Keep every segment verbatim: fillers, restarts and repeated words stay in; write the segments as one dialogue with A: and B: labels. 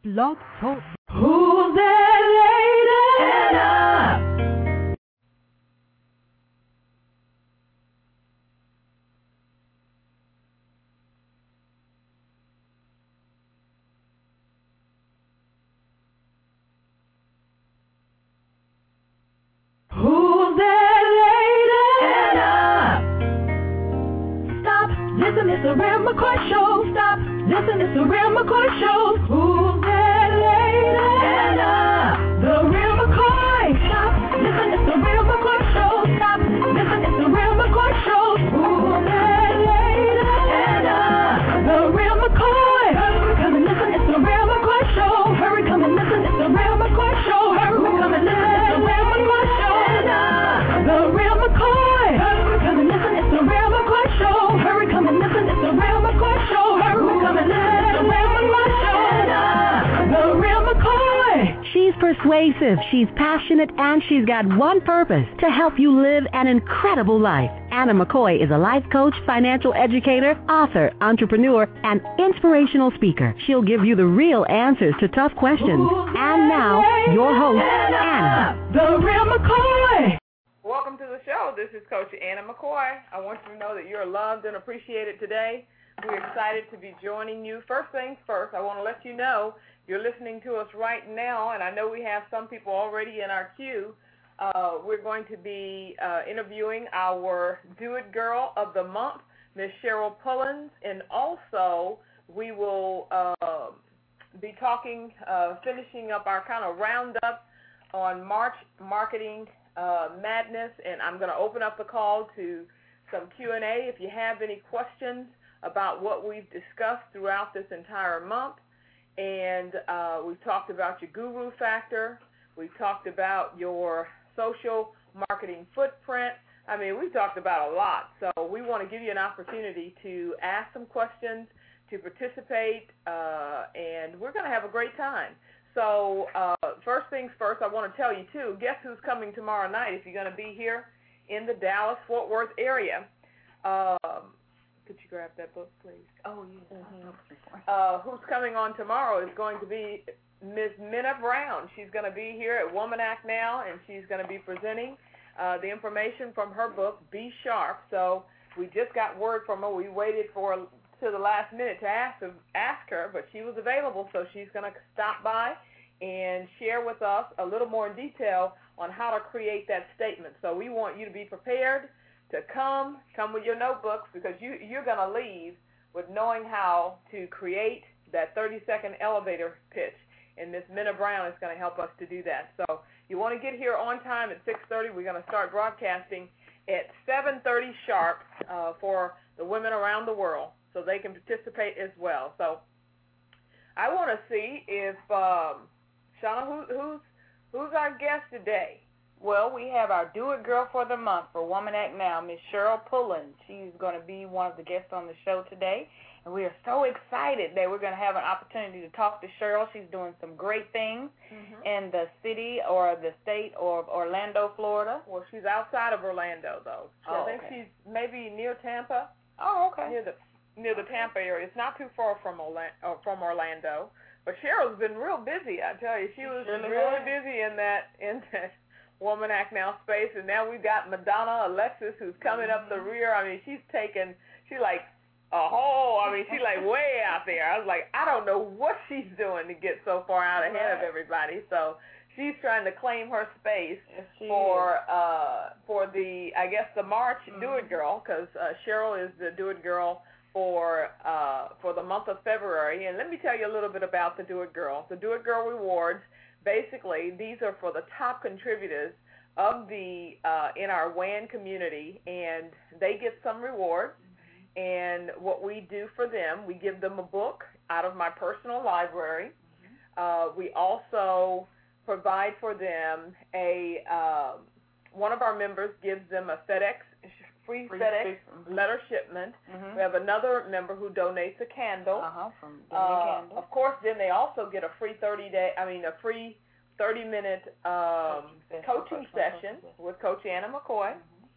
A: Blog Talk. Who's that lady? Anna. Who's that lady? Anna. Stop, listen, it's the Real McCoy Show. Stop, listen, it's the Real McCoy Show. Who's that lady? Anna. The Real McCoy. Stop, listen, it's the Real McCoy Show. Stop, listen, it's the Real McCoy Show. Who's that lady? Anna. The Real McCoy. Hurry, come and listen, it's the Real McCoy Show. Hurry, come and listen, it's the Real McCoy Show. Hurry, come and listen, it's the Real McCoy Show. The Real McCoy. Hurry, come and listen, it's the Real McCoy Show. Hurry, come and listen, it's the Real McCoy Show. Hurry, come and listen, it's the Real McCoy Show. The Real McCoy.
B: She's persuasive, she's passionate, and she's got one purpose: to help you live an incredible life. Anna McCoy is a life coach, financial educator, author, entrepreneur, and inspirational speaker. She'll give you the real answers to tough questions. And now, your host, Anna.
A: The Real McCoy.
C: Welcome to the show. This is Coach Anna McCoy. I want you to know that you're loved and appreciated today. We're excited to be joining you. First things first, I want to let you know you're listening to us right now, and I know we have some people already in our queue. Uh, we're going to be uh, interviewing our Do It Girl of the Month, Miss Cheryl Pullins, and also we will uh, be talking, uh, finishing up our kind of roundup on March Marketing uh, Madness, and I'm going to open up the call to some Q and A if you have any questions about what we've discussed throughout this entire month. And uh, we've talked about your guru factor. We've talked about your social marketing footprint. I mean, we've talked about a lot. So we want to give you an opportunity to ask some questions, to participate, uh, and we're going to have a great time. So uh, first things first, I want to tell you, too, guess who's coming tomorrow night if you're going to be here in the Dallas-Fort Worth area. Um, Could you grab that book, please? Oh, yeah. Mm-hmm. Uh, who's coming on tomorrow is going to be Miss Minna Brown. She's going to be here at Womanac Now, and she's going to be presenting uh, the information from her book, Be Sharp. So we just got word from her. We waited for to the last minute to ask, ask her, but she was available, so she's going to stop by and share with us a little more in detail on how to create that statement. So we want you to be prepared to come, come with your notebooks, because you, you're going to leave with knowing how to create that thirty-second elevator pitch, and Miss Minna Brown is going to help us to do that. So you want to get here on time at six thirty. We're going to start broadcasting at seven thirty sharp uh, for the women around the world, so they can participate as well. So I want to see if, um, Shauna, who, who's, who's our guest today?
D: Well, we have our Do It Girl for the Month for Womanac Now, Miss Cheryl Pullins. She's going to be one of the guests on the show today, and we are so excited that we're going to have an opportunity to talk to Cheryl. She's doing some great things mm-hmm. in the city or the state of Orlando, Florida.
C: Well, she's outside of Orlando, though.
D: Oh,
C: I think
D: okay.
C: she's maybe near Tampa.
D: Oh, okay.
C: Near the near the Tampa area. It's not too far from Orlando. Uh, from Orlando. But Cheryl's been real busy, I tell you. She was
D: really,
C: really
D: really
C: busy in that in that Womanac Now space, and now we've got Madonna Alexis who's coming
D: mm-hmm.
C: up the rear. I mean, she's taken, she like a whole, I mean, she's like way out there. I was like, I don't know what she's doing to get so far out ahead
D: right.
C: of everybody. So she's trying to claim her space
D: yes,
C: for uh, for the, I guess, the March
D: mm-hmm.
C: Do It Girl, because uh, Cheryl is the Do It Girl for uh, for the month of February. And let me tell you a little bit about the Do It Girl. The Do It Girl Rewards, basically, these are for the top contributors of the uh, in our W A N community, and they get some rewards. Mm-hmm. And what we do for them, we give them a book out of my personal library. Mm-hmm. Uh, we also provide for them a uh, one of our members gives them a FedEx free, free FedEx mm-hmm. letter shipment. Mm-hmm. We have another member who donates a candle.
D: Uh-huh, from
C: uh,
D: Candle.
C: Of course, then they also get a free thirty day. I mean, a free thirty minute um, coaching, coaching session with Coach Anna McCoy. Mm-hmm.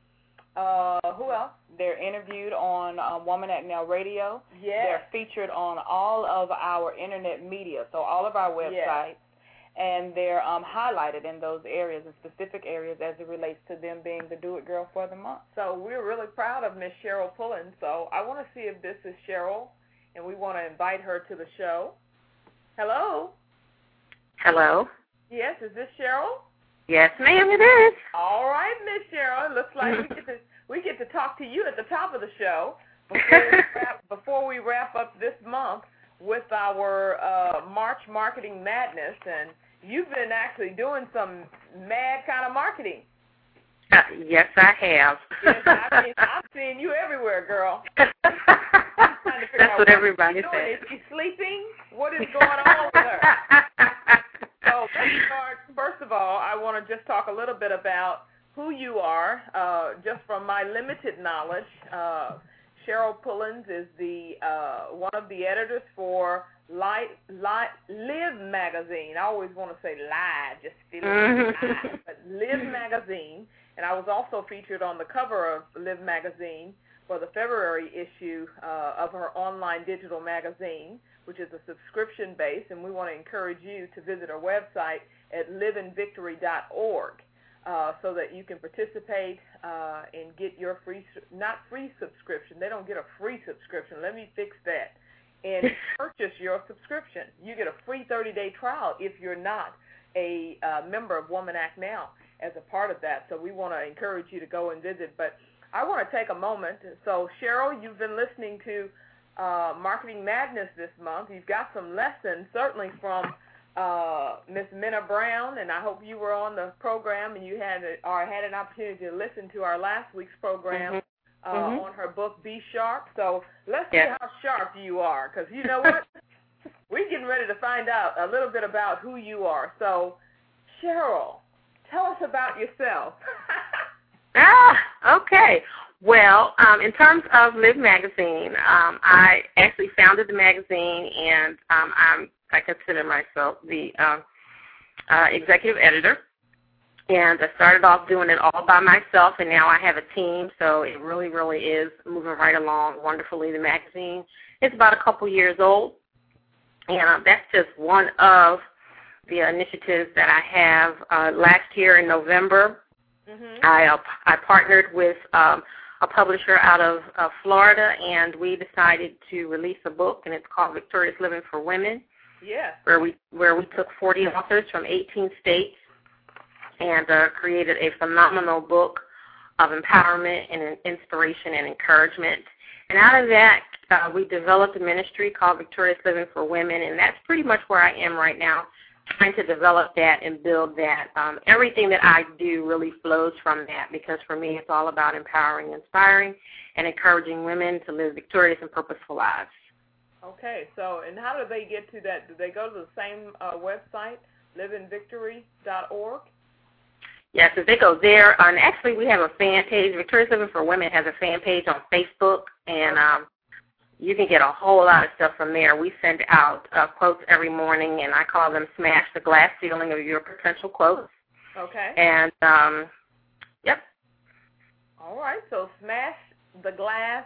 C: Uh, who else?
D: They're interviewed on um, Woman Act Now Radio.
C: Yes.
D: They're featured on all of our internet media, so all of our websites.
C: Yes.
D: And they're um, highlighted in those areas, in specific areas, as it relates to them being the Do It Girl for the month.
C: So we're really proud of Miss Cheryl Pullen. So I want to see if this is Cheryl, and we want to invite her to the show. Hello?
E: Hello?
C: Yes, is this Cheryl?
E: Yes, ma'am, it is.
C: All right, Miss Cheryl. It looks like we get to we get to talk to you at the top of the show before we wrap, before we wrap up this month with our uh, March Marketing Madness. And you've been actually doing some mad kind of marketing.
E: Uh, yes, I have.
C: Yes, I've seen, I've seen you everywhere, girl.
E: That's what, what everybody says.
C: Is she sleeping? What is going on with her? So let's start. First of all, I want to just talk a little bit about who you are. Uh, just from my limited knowledge, uh, Cheryl Pullens is the uh, one of the editors for Light, Light, Live magazine. I always want to say Live, just feel mm-hmm. Live, but Live magazine. And I was also featured on the cover of Live magazine for the February issue uh, of her online digital magazine, which is a subscription base, and we want to encourage you to visit our website at live in victory dot org uh, so that you can participate uh, and get your free, not free subscription. They don't get a free subscription. Let me fix that. And purchase your subscription. You get a free thirty-day trial if you're not a uh, member of Woman Act Now as a part of that. So we want to encourage you to go and visit. But I want to take a moment. So, Cheryl, you've been listening to uh, Marketing Madness this month. You've got some lessons, certainly from uh, Miss Minna Brown, and I hope you were on the program and you had a, or had an opportunity to listen to our last week's program mm-hmm. Uh, mm-hmm. on her book, Be Sharp. So let's yeah. see how sharp you are, because you know what? We're getting ready to find out a little bit about who you are. So, Cheryl, tell us about yourself.
E: Ah, okay. Well, um, in terms of Live Magazine, um, I actually founded the magazine, and um, I'm, I consider myself the um, uh, executive editor. And I started off doing it all by myself, and now I have a team, so it really, really is moving right along wonderfully. The magazine is about a couple years old, and uh, that's just one of the initiatives that I have. Uh, last year in November, mm-hmm. I uh, I partnered with um, a publisher out of uh, Florida, and we decided to release a book, and it's called Victorious Living for Women.
C: Yeah.
E: Where we where we took forty authors from eighteen states and uh, created a phenomenal book of empowerment and inspiration and encouragement. And out of that, uh, we developed a ministry called Victorious Living for Women, and that's pretty much where I am right now, trying to develop that and build that. Um, everything that I do really flows from that, because for me it's all about empowering, inspiring, and encouraging women to live victorious and purposeful lives.
C: Okay, so and how do they get to that? Do they go to the same uh, website, live in victory dot org?
E: Yes, if they go there, and actually we have a fan page. Victorious Living for Women has a fan page on Facebook, and um, you can get a whole lot of stuff from there. We send out uh, quotes every morning, and I call them Smash the Glass Ceiling of Your Potential quotes.
C: Okay.
E: And, um, yep.
C: All right, so smash the glass.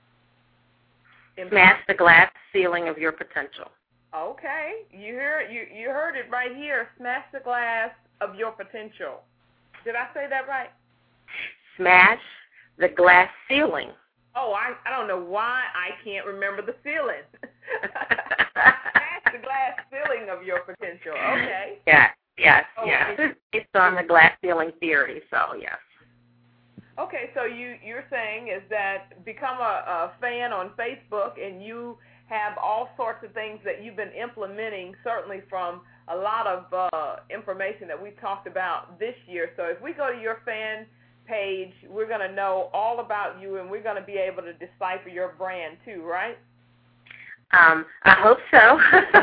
E: Smash the glass ceiling of your potential.
C: Okay, you hear you you heard it right here. Smash the glass of your potential. Did I say that right?
E: Smash the glass ceiling.
C: Oh, I I don't know why I can't remember the ceiling. Smash the glass ceiling of your potential. Okay.
E: Yeah, yes,
C: okay.
E: yes. It's on the glass ceiling theory, so yes.
C: Okay, so you, you're saying is that become a, a fan on Facebook, and you have all sorts of things that you've been implementing, certainly from a lot of uh, information that we've talked about this year. So if we go to your fan page, we're going to know all about you, and we're going to be able to decipher your brand too, right?
E: Um, I hope so.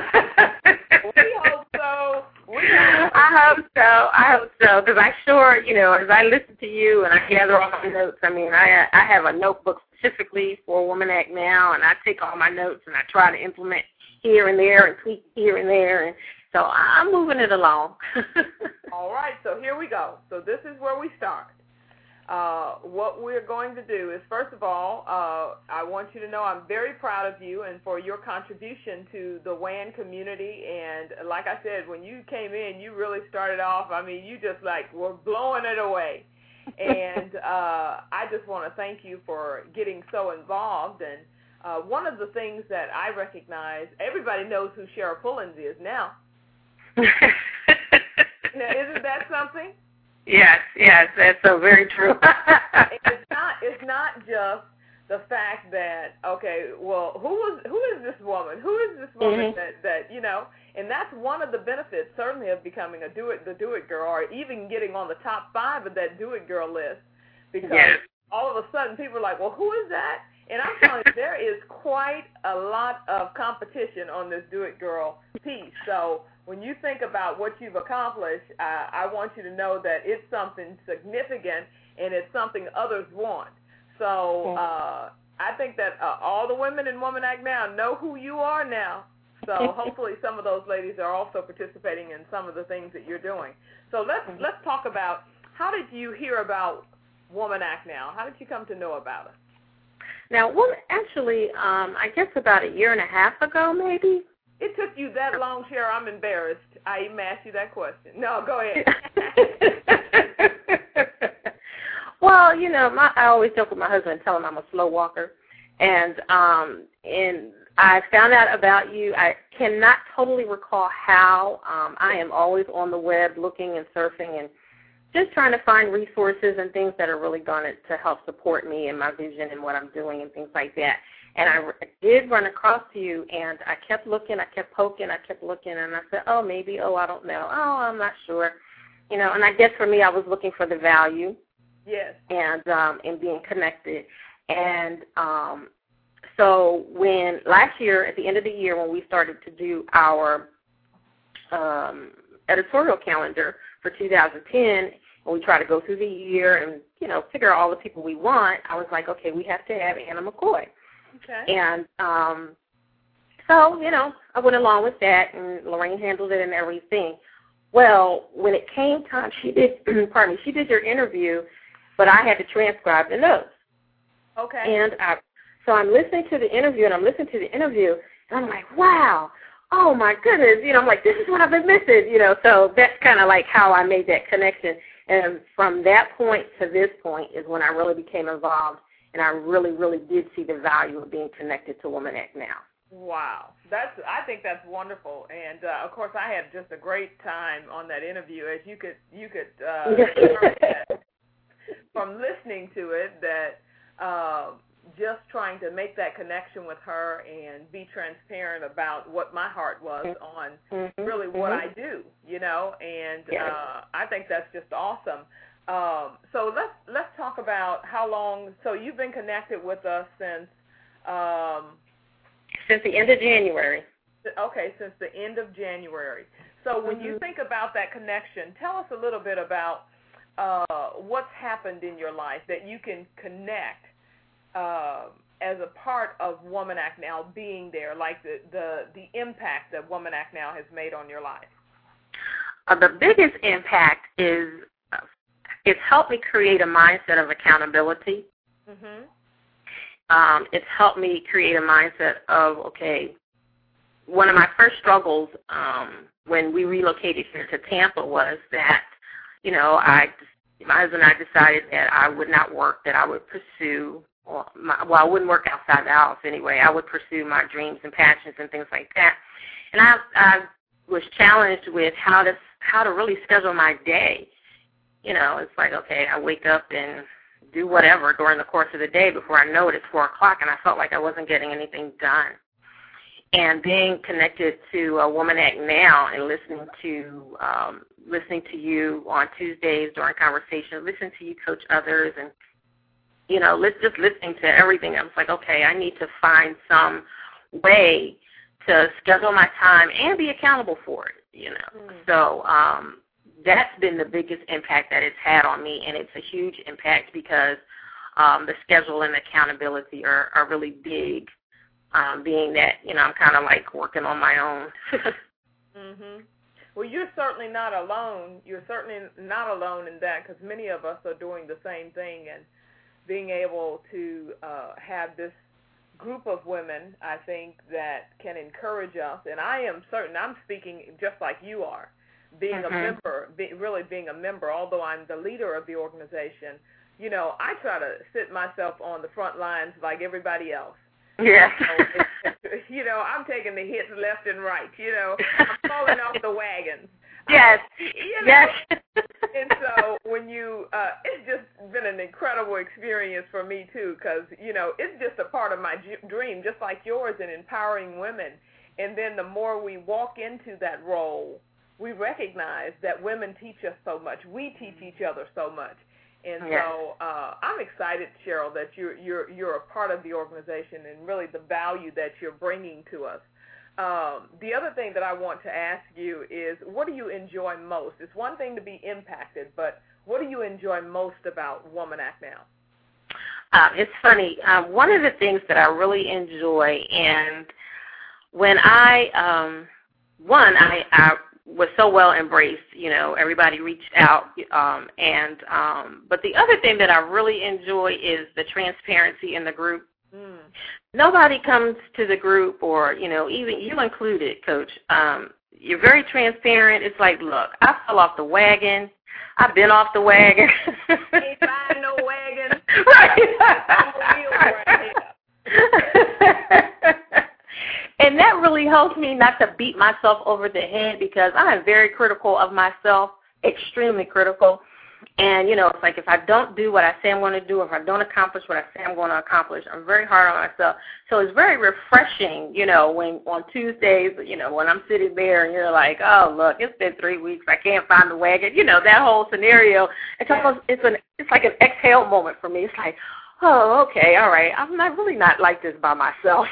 C: We hope so. We hope so.
E: I hope so. I hope so, because I sure, you know, as I listen to you and I gather all my notes, I mean, I I have a notebook specifically for Woman Act Now, and I take all my notes and I try to implement here and there and tweak here and there, and so I'm moving it along.
C: All right, so here we go. So this is where we start. Uh, what we're going to do is, first of all, uh, I want you to know I'm very proud of you and for your contribution to the W A N community. And like I said, when you came in, you really started off, I mean, you just like were blowing it away. And uh, I just want to thank you for getting so involved. And uh, one of the things that I recognize, everybody knows who Cheryl Pullins is now. Now, isn't that something?
E: Yes, yes, that's so very true.
C: it's not. It's not just the fact that okay, well, who was who is this woman? Who is this woman mm-hmm. that that you know? And that's one of the benefits, certainly, of becoming a do it the do it girl, or even getting on the top five of that do it girl list, because yes. all of a sudden people are like, well, who is that? And I'm telling you, there is quite a lot of competition on this do it girl piece. So when you think about what you've accomplished, uh, I want you to know that it's something significant and it's something others want. So uh, I think that uh, all the women in Woman Act Now know who you are now. So hopefully some of those ladies are also participating in some of the things that you're doing. So let's let's talk about, how did you hear about Woman Act Now? How did you come to know about it?
E: Now, well, actually, um, I guess about a year and a half ago, maybe.
C: It took you that long, Cheryl. I'm embarrassed. I even asked you that question. No, go ahead.
E: Well, you know, my, I always joke with my husband and tell him I'm a slow walker. And um, and I found out about you. I cannot totally recall how. Um, I am always on the web looking and surfing and just trying to find resources and things that are really going to, to help support me and my vision and what I'm doing and things like that. And I did run across you, and I kept looking, I kept poking, I kept looking, and I said, oh, maybe, oh, I don't know, oh, I'm not sure. You know, and I guess for me, I was looking for the value.
C: Yes.
E: And um, and being connected. And um, so when last year, at the end of the year, when we started to do our um, editorial calendar for two thousand ten, and we try to go through the year and, you know, figure out all the people we want, I was like, okay, we have to have Anna McCoy.
C: Okay.
E: And um, so, you know, I went along with that, and Lorraine handled it and everything. Well, when it came time, she did, pardon me, she did your interview, but I had to transcribe the notes.
C: Okay.
E: And I, so I'm listening to the interview, and I'm listening to the interview, and I'm like, wow, oh, my goodness. You know, I'm like, this is what I've been missing, you know. So that's kind of like how I made that connection. And from that point to this point is when I really became involved, and I really, really did see the value of being connected to Woman Act Now.
C: Wow, that's I think that's wonderful, and uh, of course I had just a great time on that interview, as you could you could uh, that from listening to it, that uh, just trying to make that connection with her and be transparent about what my heart was on mm-hmm. really what mm-hmm. I do, you know, and yes. uh, I think that's just awesome. Um, so let's let's talk about how long. So you've been connected with us since. Um,
E: Since the end of January.
C: Okay, since the end of January. So when mm-hmm. you think about that connection, tell us a little bit about uh, what's happened in your life that you can connect uh, as a part of Woman Act Now being there, like the, the, the impact that Woman Act Now has made on your life.
E: Uh, the biggest impact is uh, it's helped me create a mindset of accountability. Mm-hmm. Um, it's helped me create a mindset of, okay, one of my first struggles um, when we relocated here to Tampa was that, you know, I, my husband and I decided that I would not work, that I would pursue, or my, well, I wouldn't work outside the house anyway. I would pursue my dreams and passions and things like that. And I, I was challenged with how to, how to really schedule my day. You know, it's like, okay, I wake up and do whatever during the course of the day. Before I know it, it's four o'clock, and I felt like I wasn't getting anything done. And being connected to uh, Woman Act Now and listening to um, listening to you on Tuesdays during conversation, listening to you coach others, and you know, let's just listening to everything. I was like, okay, I need to find some way to schedule my time and be accountable for it. You know, mm. so. Um, That's been the biggest impact that it's had on me, and it's a huge impact because um, the schedule and accountability are, are really big, um, being that, you know, I'm kind of like working on my own.
C: mhm. Well, you're certainly not alone. You're certainly not alone in that, because many of us are doing the same thing, and being able to uh, have this group of women, I think, that can encourage us. And I am certain, I'm speaking just like you are, being mm-hmm. a member, be, really being a member, although I'm the leader of the organization. You know, I try to sit myself on the front lines like everybody else.
E: Yeah.
C: So, it, you know, I'm taking the hits left and right. You know, I'm falling off the wagon.
E: Yes.
C: Uh, you know?
E: Yes.
C: And so when you, uh, it's just been an incredible experience for me too, because, you know, it's just a part of my g- dream, just like yours, in empowering women. And then the more we walk into that role, we recognize that women teach us so much. We teach each other so much. And
E: yes.
C: so uh, I'm excited, Cheryl, that you're you're you're a part of the organization and really the value that you're bringing to us. Um, the other thing that I want to ask you is, what do you enjoy most? It's one thing to be impacted, but what do you enjoy most about Woman Act Now?
E: Uh, it's funny. Um, one of the things that I really enjoy, and when I, um, one, I, I was so well embraced, you know, everybody reached out, um, and, um, but the other thing that I really enjoy is the transparency in the group.
C: Mm.
E: Nobody comes to the group, or, you know, even you included, Coach. Um, you're very transparent. It's like, look, I fell off the wagon. I've been off the wagon.
C: Ain't buying no wagon.
E: Right. And that really helps me not to beat myself over the head, because I am very critical of myself, extremely critical. And, you know, it's like if I don't do what I say I'm going to do, if I don't accomplish what I say I'm going to accomplish, I'm very hard on myself. So it's very refreshing, you know, when on Tuesdays, you know, when I'm sitting there and you're like, oh, look, it's been three weeks, I can't find the wagon, you know, that whole scenario. It's almost, it's an, it's like an exhale moment for me. It's like, oh, okay, all right, I'm not really not like this by myself.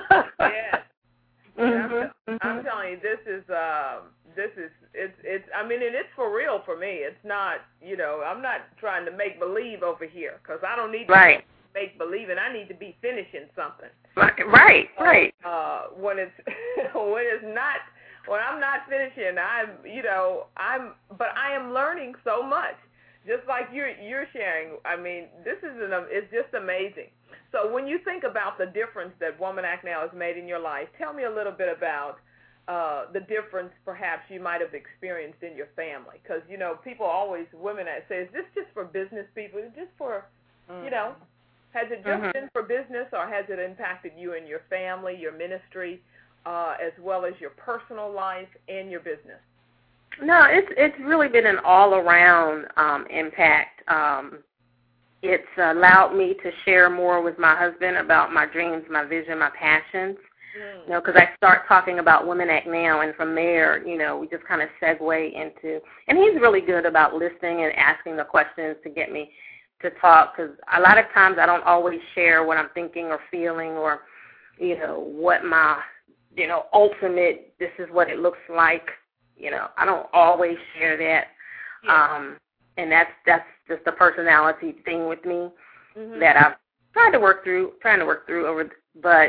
C: Yeah.
E: Mm-hmm,
C: I'm,
E: mm-hmm.
C: I'm telling you, this is, uh, this is, it's, it's, I mean, and it's for real for me. It's not, you know, I'm not trying to make believe over here, because I don't need to
E: right.
C: make believe, and I need to be finishing something.
E: Right, right, right.
C: Uh, when it's, when it's not, when I'm not finishing, I'm, you know, I'm, but I am learning so much, just like you're, you're sharing. I mean, this is an, it's just amazing. So when you think about the difference that Woman Act Now has made in your life, tell me a little bit about uh, the difference perhaps you might have experienced in your family. Because, you know, people always, women say, is this just for business people? Is it just for, mm-hmm. you know, has it just mm-hmm. been for business, or has it impacted you and your family, your ministry, uh, as well as your personal life and your business?
E: No, it's it's really been an all-around um, impact. Um It's allowed me to share more with my husband about my dreams, my vision, my passions. Mm. You know, because I start talking about Women Act Now, and from there, you know, we just kind of segue into. And he's really good about listening and asking the questions to get me to talk. Because a lot of times I don't always share what I'm thinking or feeling, or, you know, what my, you know, ultimate. This is what it looks like. You know, I don't always share that. Yeah. Um, And that's that's just a personality thing with me mm-hmm. that I've tried to work through, trying to work through over. But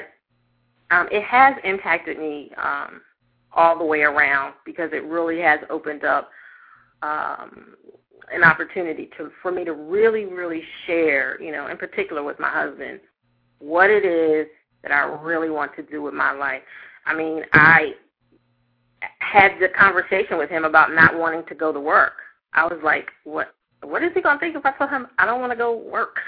E: um, it has impacted me um, all the way around, because it really has opened up um, an opportunity to for me to really, really share, you know, in particular with my husband, what it is that I really want to do with my life. I mean, I had the conversation with him about not wanting to go to work. I was like, what What is he going to think if I tell him I don't want to go work?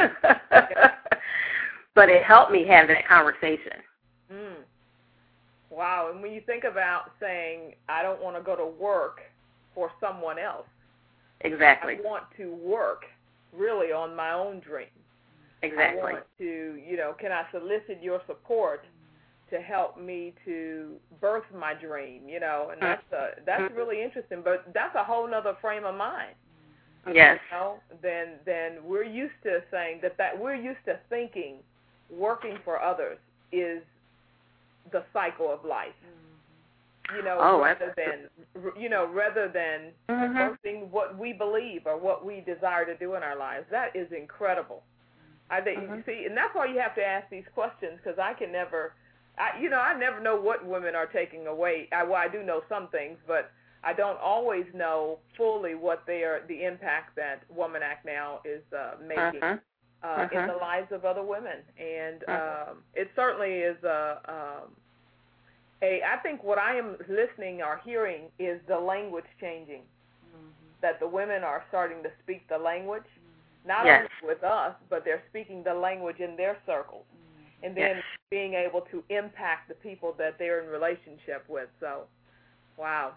E: But it helped me have that conversation.
C: Mm. Wow. And when you think about saying, I don't want to go to work for someone else.
E: Exactly.
C: I want to work really on my own dream.
E: Exactly.
C: I want to, you know, can I solicit your support to help me to birth my dream, you know, and that's a, that's really interesting, but that's a whole other frame of mind.
E: Yes.
C: You know, then then we're used to saying that, that we're used to thinking working for others is the cycle of life. You know,
E: oh,
C: rather than you know, rather than mm-hmm. birthing what we believe or what we desire to do in our lives. That is incredible. I think mm-hmm. you see, and that's why you have to ask these questions, because I can never I, you know, I never know what women are taking away. I, well, I do know some things, but I don't always know fully what they are, the impact that Woman Act Now is uh, making
E: uh-huh.
C: Uh,
E: uh-huh.
C: in the lives of other women. And
E: uh-huh.
C: um, it certainly is a, um, a, I think what I am listening or hearing is the language changing, mm-hmm. that the women are starting to speak the language, mm-hmm. not
E: yes.
C: only with us, but they're speaking the language in their circles, mm-hmm. and then yes. being able to impact the people that they're in relationship with. So, wow.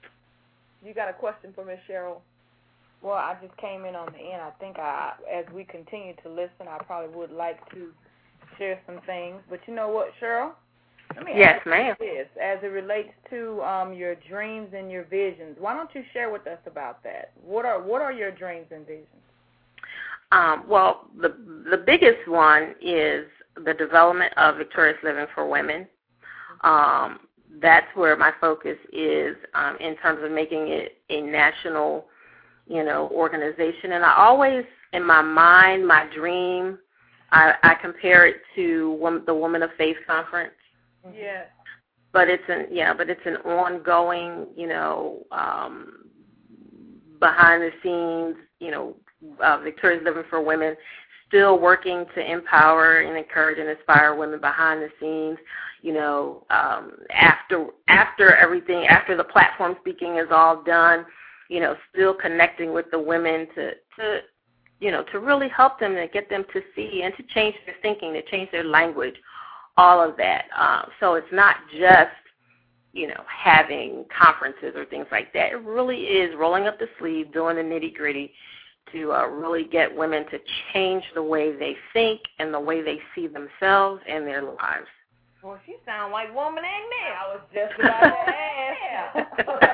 C: You got a question for Miz Cheryl?
D: Well, I just came in on the end. I think I, as we continue to listen, I probably would like to share some things. But you know what, Cheryl? Let me
E: yes,
D: ask
E: ma'am.
D: you this, as it relates to um, your dreams and your visions. Why don't you share with us about that? What are what are your dreams and visions?
E: Um, well, the the biggest one is the development of victorious living for women. Um, that's where my focus is um, in terms of making it a national, you know, organization. And I always, in my mind, my dream, I, I compare it to the Woman of Faith Conference.
C: Yes.
E: But it's an yeah, but it's an ongoing, you know, um, behind the scenes, you know, uh, victorious living for women, still working to empower and encourage and inspire women behind the scenes. You know, um, after after everything, after the platform speaking is all done, you know, still connecting with the women to, to, you know, to really help them and get them to see and to change their thinking, to change their language, all of that. Um, so it's not just, you know, having conferences or things like that. It really is rolling up the sleeve, doing the nitty-gritty to uh, really get women to change the way they think and the way they see themselves and their lives.
C: Well, she sounds like Woman Act Now.
D: I was just about to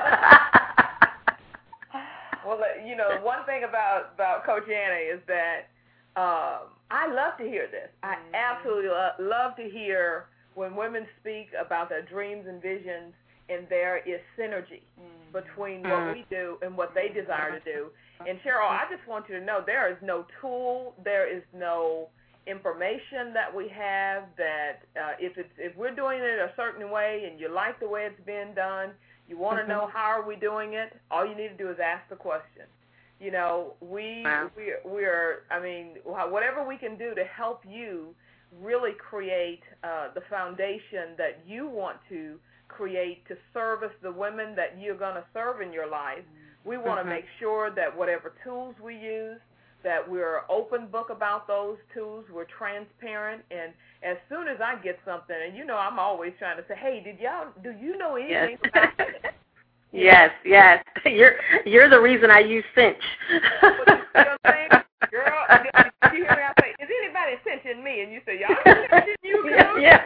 D: ask.
C: Well, you know, one thing about, about Coach Anna is that um, I love to hear this. I mm-hmm. absolutely lo- love to hear when women speak about their dreams and visions, and there is synergy mm-hmm. between what mm-hmm. we do and what they desire to do. And, Cheryl, I just want you to know there is no tool, there is no information that we have that uh, if it's if we're doing it a certain way and you like the way it's being done, you want to mm-hmm. know how are we doing it, all you need to do is ask the question. You know, we, wow. we, we're, I mean, whatever we can do to help you really create uh, the foundation that you want to create to service the women that you're going to serve in your life, we want to mm-hmm. make sure that whatever tools we use, that we're open book about those tools, we're transparent, and as soon as I get something, and you know I'm always trying to say, hey, did y'all, do you know anything
E: yes.
C: about this?
E: Yes, yes. You're you're the reason I use Cinch.
C: You know what I'm saying? Girl, did you hear me? I say, is anybody cinching me? And you say, y'all cinching you, girl?
E: Yeah.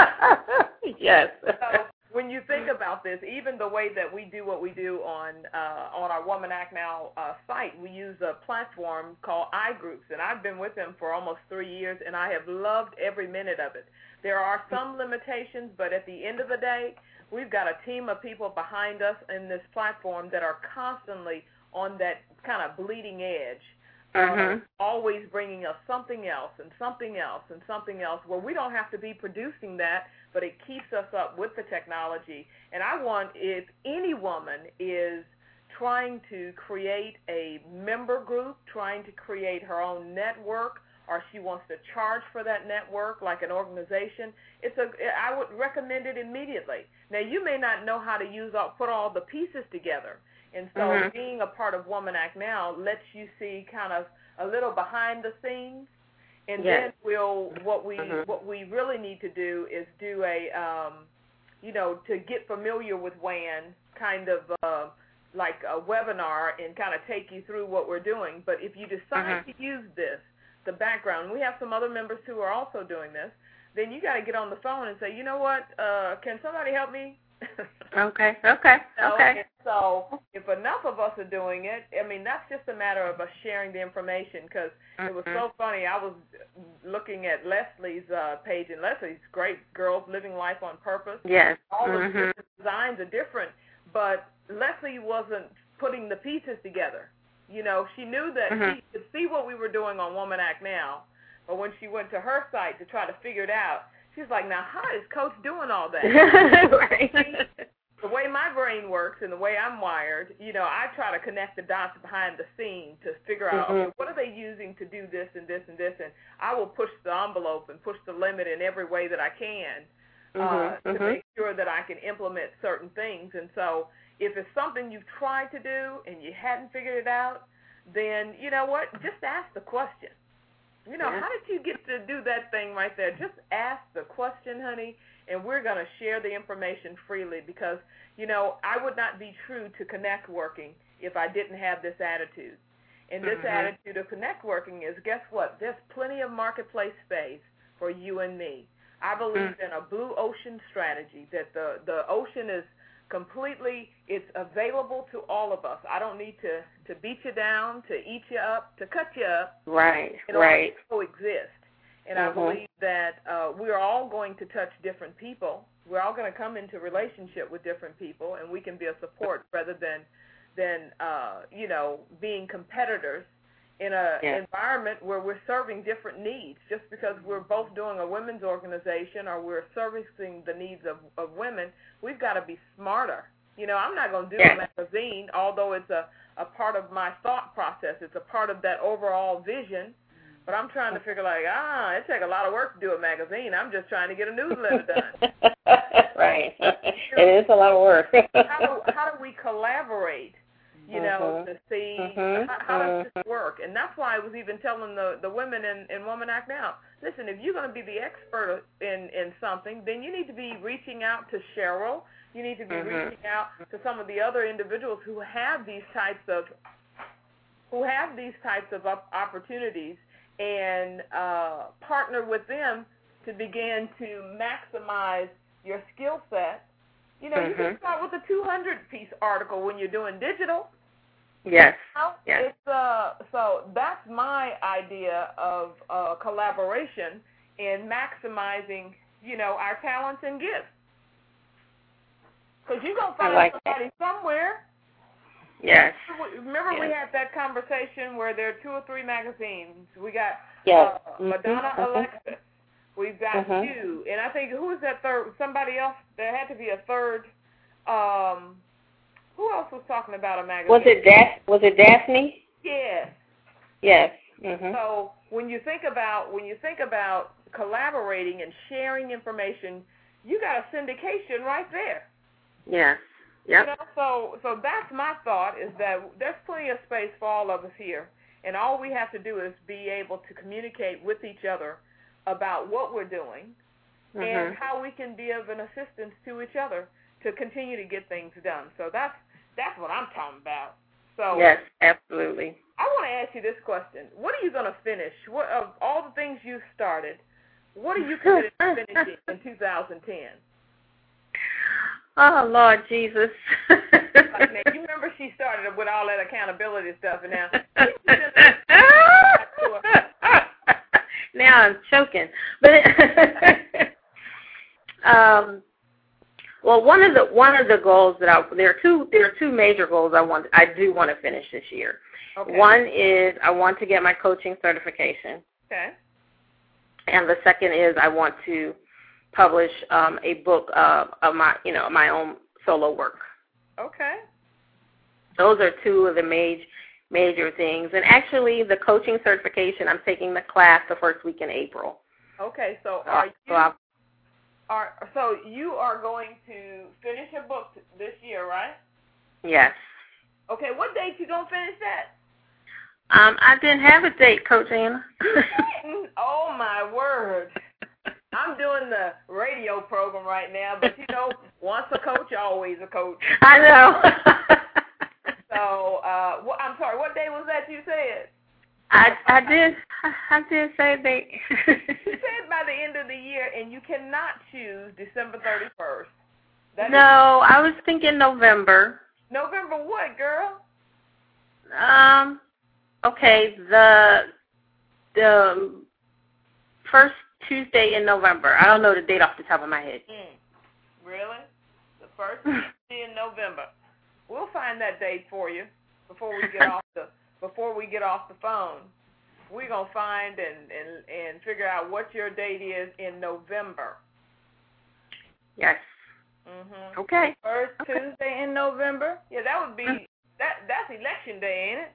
E: Yes.
C: So when you think about this, even the way that we do what we do on uh, on our Woman Act Now uh, site, we use a platform called iGroups, and I've been with them for almost three years, and I have loved every minute of it. There are some limitations, but at the end of the day, we've got a team of people behind us in this platform that are constantly on that kind of bleeding edge,
E: mm-hmm.
C: uh, always bringing us something else and something else and something else where we don't have to be producing that, but it keeps us up with the technology. And I want, if any woman is trying to create a member group, trying to create her own network, or she wants to charge for that network like an organization, it's a, I would recommend it immediately. Now, you may not know how to use all, put all the pieces together, and so
E: mm-hmm.
C: being a part of Woman Act Now lets you see kind of a little behind the scenes, and
E: yes.
C: then we'll what we
E: mm-hmm.
C: what we really need to do is do a um, you know, to get familiar with W A N, kind of uh, like a webinar, and kind of take you through what we're doing. But if you decide
E: mm-hmm.
C: to use this, the background, we have some other members who are also doing this, then you got to get on the phone and say, you know what, uh, can somebody help me?
E: Okay, okay,
C: so,
E: okay.
C: So if enough of us are doing it, I mean, that's just a matter of us sharing the information, because mm-hmm. it was so funny. I was looking at Leslie's uh, page, and Leslie's great, Girls Living Life on Purpose.
E: Yes.
C: All
E: mm-hmm.
C: the different designs are different, but Leslie wasn't putting the pieces together. You know, she knew that
E: mm-hmm.
C: she could see what we were doing on Woman Act Now, but when she went to her site to try to figure it out, she's like, now, how is Coach doing all that?
E: Right.
C: the way my brain works and the way I'm wired, you know, I try to connect the dots behind the scene to figure out,
E: mm-hmm.
C: okay, what are they using to do this and this and this, and I will push the envelope and push the limit in every way that I can uh,
E: mm-hmm.
C: to
E: Mm-hmm.
C: make sure that I can implement certain things. And so if it's something you've tried to do and you hadn't figured it out, then, you know what, just ask the question. You know,
E: yeah.
C: how did you get to do that thing right there? Just ask the question, honey, and we're going to share the information freely because, you know, I would not be true to Connect Working if I didn't have this attitude. And this
E: mm-hmm.
C: attitude of Connect Working is, guess what? There's plenty of marketplace space for you and me. I believe
E: mm-hmm.
C: in a blue ocean strategy, that the, the ocean is completely, it's available to all of us. I don't need to, to beat you down, to eat you up, to cut you up.
E: Right,
C: in order
E: right.
C: to coexist. And
E: mm-hmm.
C: I believe that uh, we're all going to touch different people. We're all going to come into relationship with different people, and we can be a support rather than, than uh, you know, being competitors in an
E: yeah.
C: environment where we're serving different needs. Just because we're both doing a women's organization or we're servicing the needs of, of women, we've got to be smarter. You know, I'm not going to do
E: yeah.
C: a magazine, although it's a, a part of my thought process. It's a part of that overall vision. But I'm trying to figure, like, ah, it takes a lot of work to do a magazine. I'm just trying to get a newsletter done.
E: Right. It is a lot of work.
C: how, do, how do we collaborate, you know,
E: mm-hmm.
C: to see
E: mm-hmm.
C: how, how does this work? And that's why I was even telling the, the women in, in Woman Act Now, listen, if you're going to be the expert in, in something, then you need to be reaching out to Cheryl. You need to be
E: mm-hmm.
C: reaching out to some of the other individuals who have these types of who have these types of opportunities, and uh, partner with them to begin to maximize your skill set. You know, mm-hmm. you can start with a two hundred piece article when you're doing digital.
E: Yes.
C: You know?
E: yes.
C: It's, uh, so that's my idea of uh, collaboration in maximizing, you know, our talents and gifts. Because you're going to find
E: like
C: somebody
E: it.
C: somewhere.
E: Yes.
C: Remember
E: yes.
C: we had that conversation where there are two or three magazines. We got
E: yes.
C: uh, Madonna
E: mm-hmm.
C: Alexis. We've got
E: mm-hmm.
C: you. And I think, who was that third? Somebody else. There had to be a third. Um, who else was talking about a magazine?
E: Was it Daph- Was it Daphne?
C: Yes.
E: Yes. Mm-hmm.
C: So when you think about when you think about collaborating and sharing information, you got a syndication right there.
E: Yes. Yep.
C: You know, so so that's my thought, is that there's plenty of space for all of us here, and all we have to do is be able to communicate with each other about what we're doing
E: mm-hmm.
C: and how we can be of an assistance to each other to continue to get things done. So that's that's what I'm talking about. So
E: yes, absolutely.
C: I want to ask you this question: what are you going to finish? What of all the things you started? What are you committed to finishing in two thousand ten?
E: Oh, Lord Jesus.
C: Like, man, you remember she started with all that accountability stuff, and now
E: now I'm choking. But um, well, one of the one of the goals that I there are two there are two major goals I want I do want to finish this year.
C: Okay.
E: One is I want to get my coaching certification.
C: Okay.
E: And the second is I want to publish um, a book uh, of my, you know, my own solo work.
C: Okay.
E: Those are two of the major major things. And actually, the coaching certification, I'm taking the class the first week in April.
C: Okay. So are you
E: so,
C: are so you are going to finish a book this year, right?
E: Yes.
C: Okay. What date you gonna finish that?
E: Um, I didn't have a date, Coach Anna.
C: Oh my word. I'm doing the radio program right now, but, you know, once a coach, always a coach.
E: I know.
C: so, uh, well, I'm sorry, what day was that you said?
E: I I did I did say they.
C: You said by the end of the year, and you cannot choose December thirty-first. That
E: no, I was thinking November.
C: November what, girl?
E: Um, okay, the the first Tuesday in November. I don't know the date off the top of my head.
C: Mm. Really? The first Tuesday in November. We'll find that date for you before we get off the before we get off the phone. We're gonna find and, and, and figure out what your date is in November.
E: Yes.
C: Mm-hmm.
E: Okay.
D: First
E: okay.
D: Tuesday in November.
C: Yeah, that would be that. That's election day, ain't it?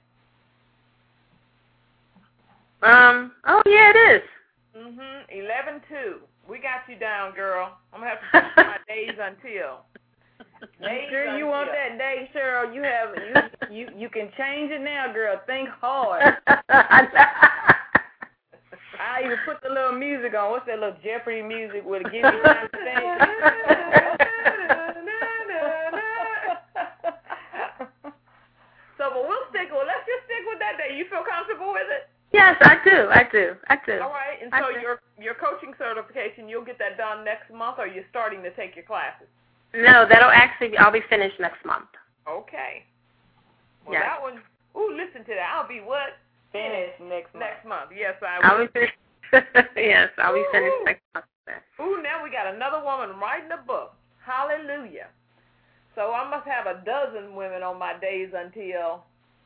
E: Um. Oh yeah, it is.
C: Mhm. Eleven two. We got you down, girl. I'm gonna have to fix my days until.
D: Make sure you want that day, Cheryl. You have you you you can change it now, girl. Think hard. I even put the little music on. What's that little Jeopardy music with Give Me Time to Think?
C: So, but we'll stick. Well, let's just stick with that day. You feel comfortable with it?
E: Yes, I do. I do. I do.
C: All right. And so your your coaching certification, you'll get that done next month, or you're starting to take your classes?
E: No, that'll actually, I'll be finished next month.
C: Okay. Well,
E: yes.
C: that one, ooh, listen to that. I'll be what?
D: Finished next month.
C: Next month. Yes, I will.
E: I'll be finished. Yes, I'll be finished
C: Ooh.
E: next month.
C: Ooh, now we got another woman writing a book. Hallelujah. So I must have a dozen women on my days until.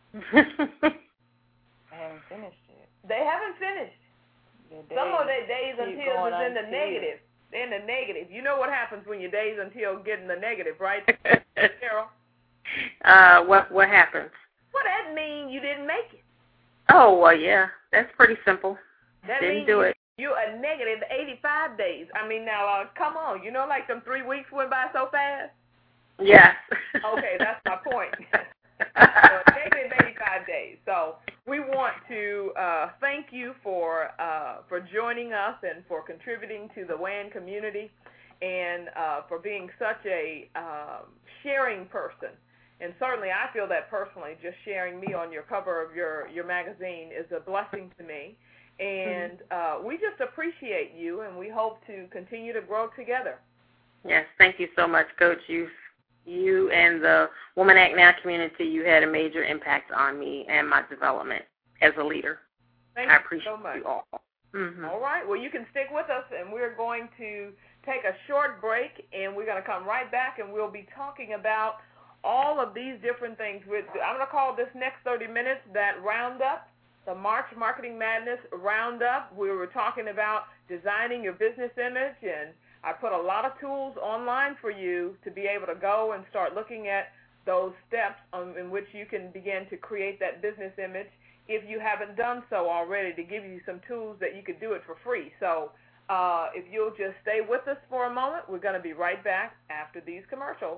D: I haven't finished yet.
C: They haven't finished. Some of their days until is in the negative. They're in the negative. You know what happens when your days until get in the negative, right, Cheryl?
E: Uh, what what happens?
C: Well, that means you didn't make it.
E: Oh, well, yeah. That's pretty simple.
C: That
E: Didn't
C: means
E: do
C: you,
E: it.
C: You're a negative eighty-five days. I mean, now, uh, come on. You know, like them three weeks went by so fast?
E: Yes.
C: Okay, that's my point. So, negative eighty-five days. So we want to uh, thank you for uh, for joining us and for contributing to the W A N community and uh, for being such a um, sharing person. And certainly I feel that personally, just sharing me on your cover of your, your magazine is a blessing to me. And uh, we just appreciate you, and we hope to continue to grow together.
E: Yes, thank you so much, Coach. You, you and the Woman Act Now community, you had a major impact on me and my development as a leader.
C: Thank
E: I
C: you
E: appreciate
C: so much.
E: you all. Mm-hmm.
C: All right. Well, you can stick with us, and we're going to take a short break, and we're going to come right back, and we'll be talking about all of these different things. I'm going to call this next thirty minutes that roundup, the March Marketing Madness Roundup. We were talking about designing your business image, and I put a lot of tools online for you to be able to go and start looking at those steps um, in which you can begin to create that business image if you haven't done so already, to give you some tools that you could do it for free. So uh, if you'll just stay with us for a moment, we're going to be right back after these commercials.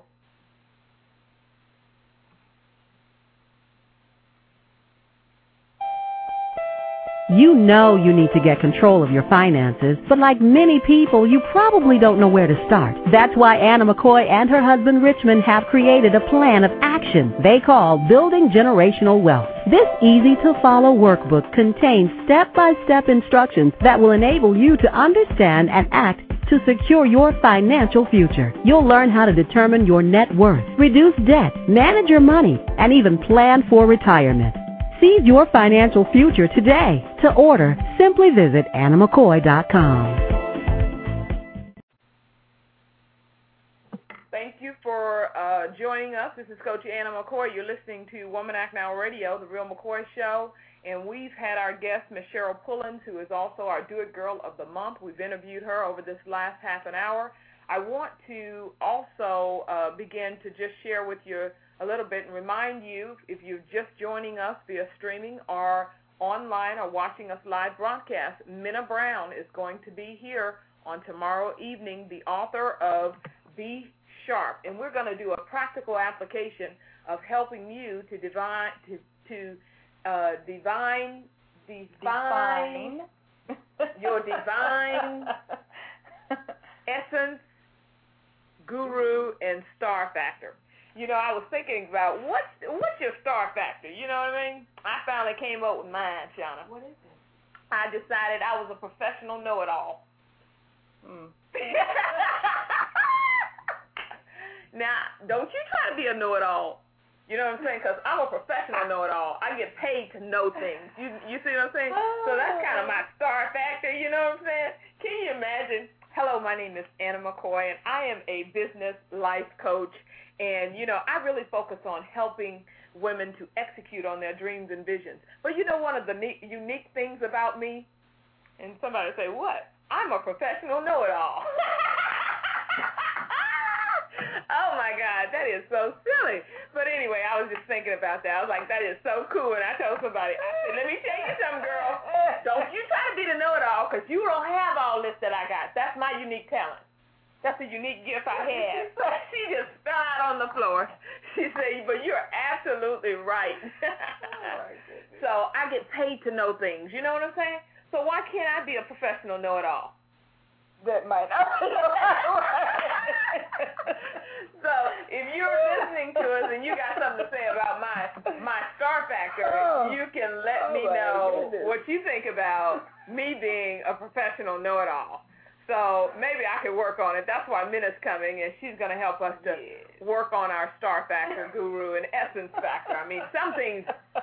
B: You know you need to get control of your finances, but like many people, you probably don't know where to start. That's why Anna McCoy and her husband Richmond have created a plan of action they call Building Generational Wealth. This easy-to-follow workbook contains step-by-step instructions that will enable you to understand and act to secure your financial future. You'll learn how to determine your net worth, reduce debt, manage your money, and even plan for retirement. Seize your financial future today. To order, simply visit anna mccoy dot com.
C: Thank you for uh, joining us. This is Coach Anna McCoy. You're listening to Woman Act Now Radio, The Real McCoy Show, and we've had our guest, Miz Cheryl Pullins, who is also our Do-It Girl of the Month. We've interviewed her over this last half an hour. I want to also uh, begin to just share with you a little bit and remind you, if you're just joining us via streaming or online or watching us live broadcast, Minna Brown is going to be here on tomorrow evening, the author of Be Sharp, and we're going to do a practical application of helping you to divine to to uh, divine define, define. your divine essence, guru, and star factor. You know, I was thinking about what's what's your star factor? You know what I mean? I finally came up with mine, Shauna.
D: What is it?
C: I decided I was a professional know-it-all.
D: Mm.
C: Now, don't you try to be a know-it-all. You know what I'm saying? Because I'm a professional know-it-all. I get paid to know things. You you see what I'm saying? So that's kind of my star factor. You know what I'm saying? Can you imagine? Hello, my name is Anna McCoy, and I am a business life coach. And, you know, I really focus on helping women to execute on their dreams and visions. But you know one of the neat, unique things about me? And somebody say, what? I'm a professional know-it-all. Oh, my God, that is so silly. But anyway, I was just thinking about that. I was like, that is so cool. And I told somebody, I said, let me tell you something, girl. Don't you try to be the know-it-all, because you don't have all this that I got. That's my unique talent. That's a unique gift I have. So she just fell out on the floor. She said, but you're absolutely right. Oh, so I get paid to know things. You know what I'm saying? So why can't I be a professional know-it-all?
D: That might not be right.
C: So if you're listening to us and you got something to say about my my star factor, oh, you can let oh me know goodness. what you think about me being a professional know-it-all. So maybe I could work on it. That's why Minna's coming, and she's going to help us to yes. work on our star factor guru and essence factor. I mean, some things,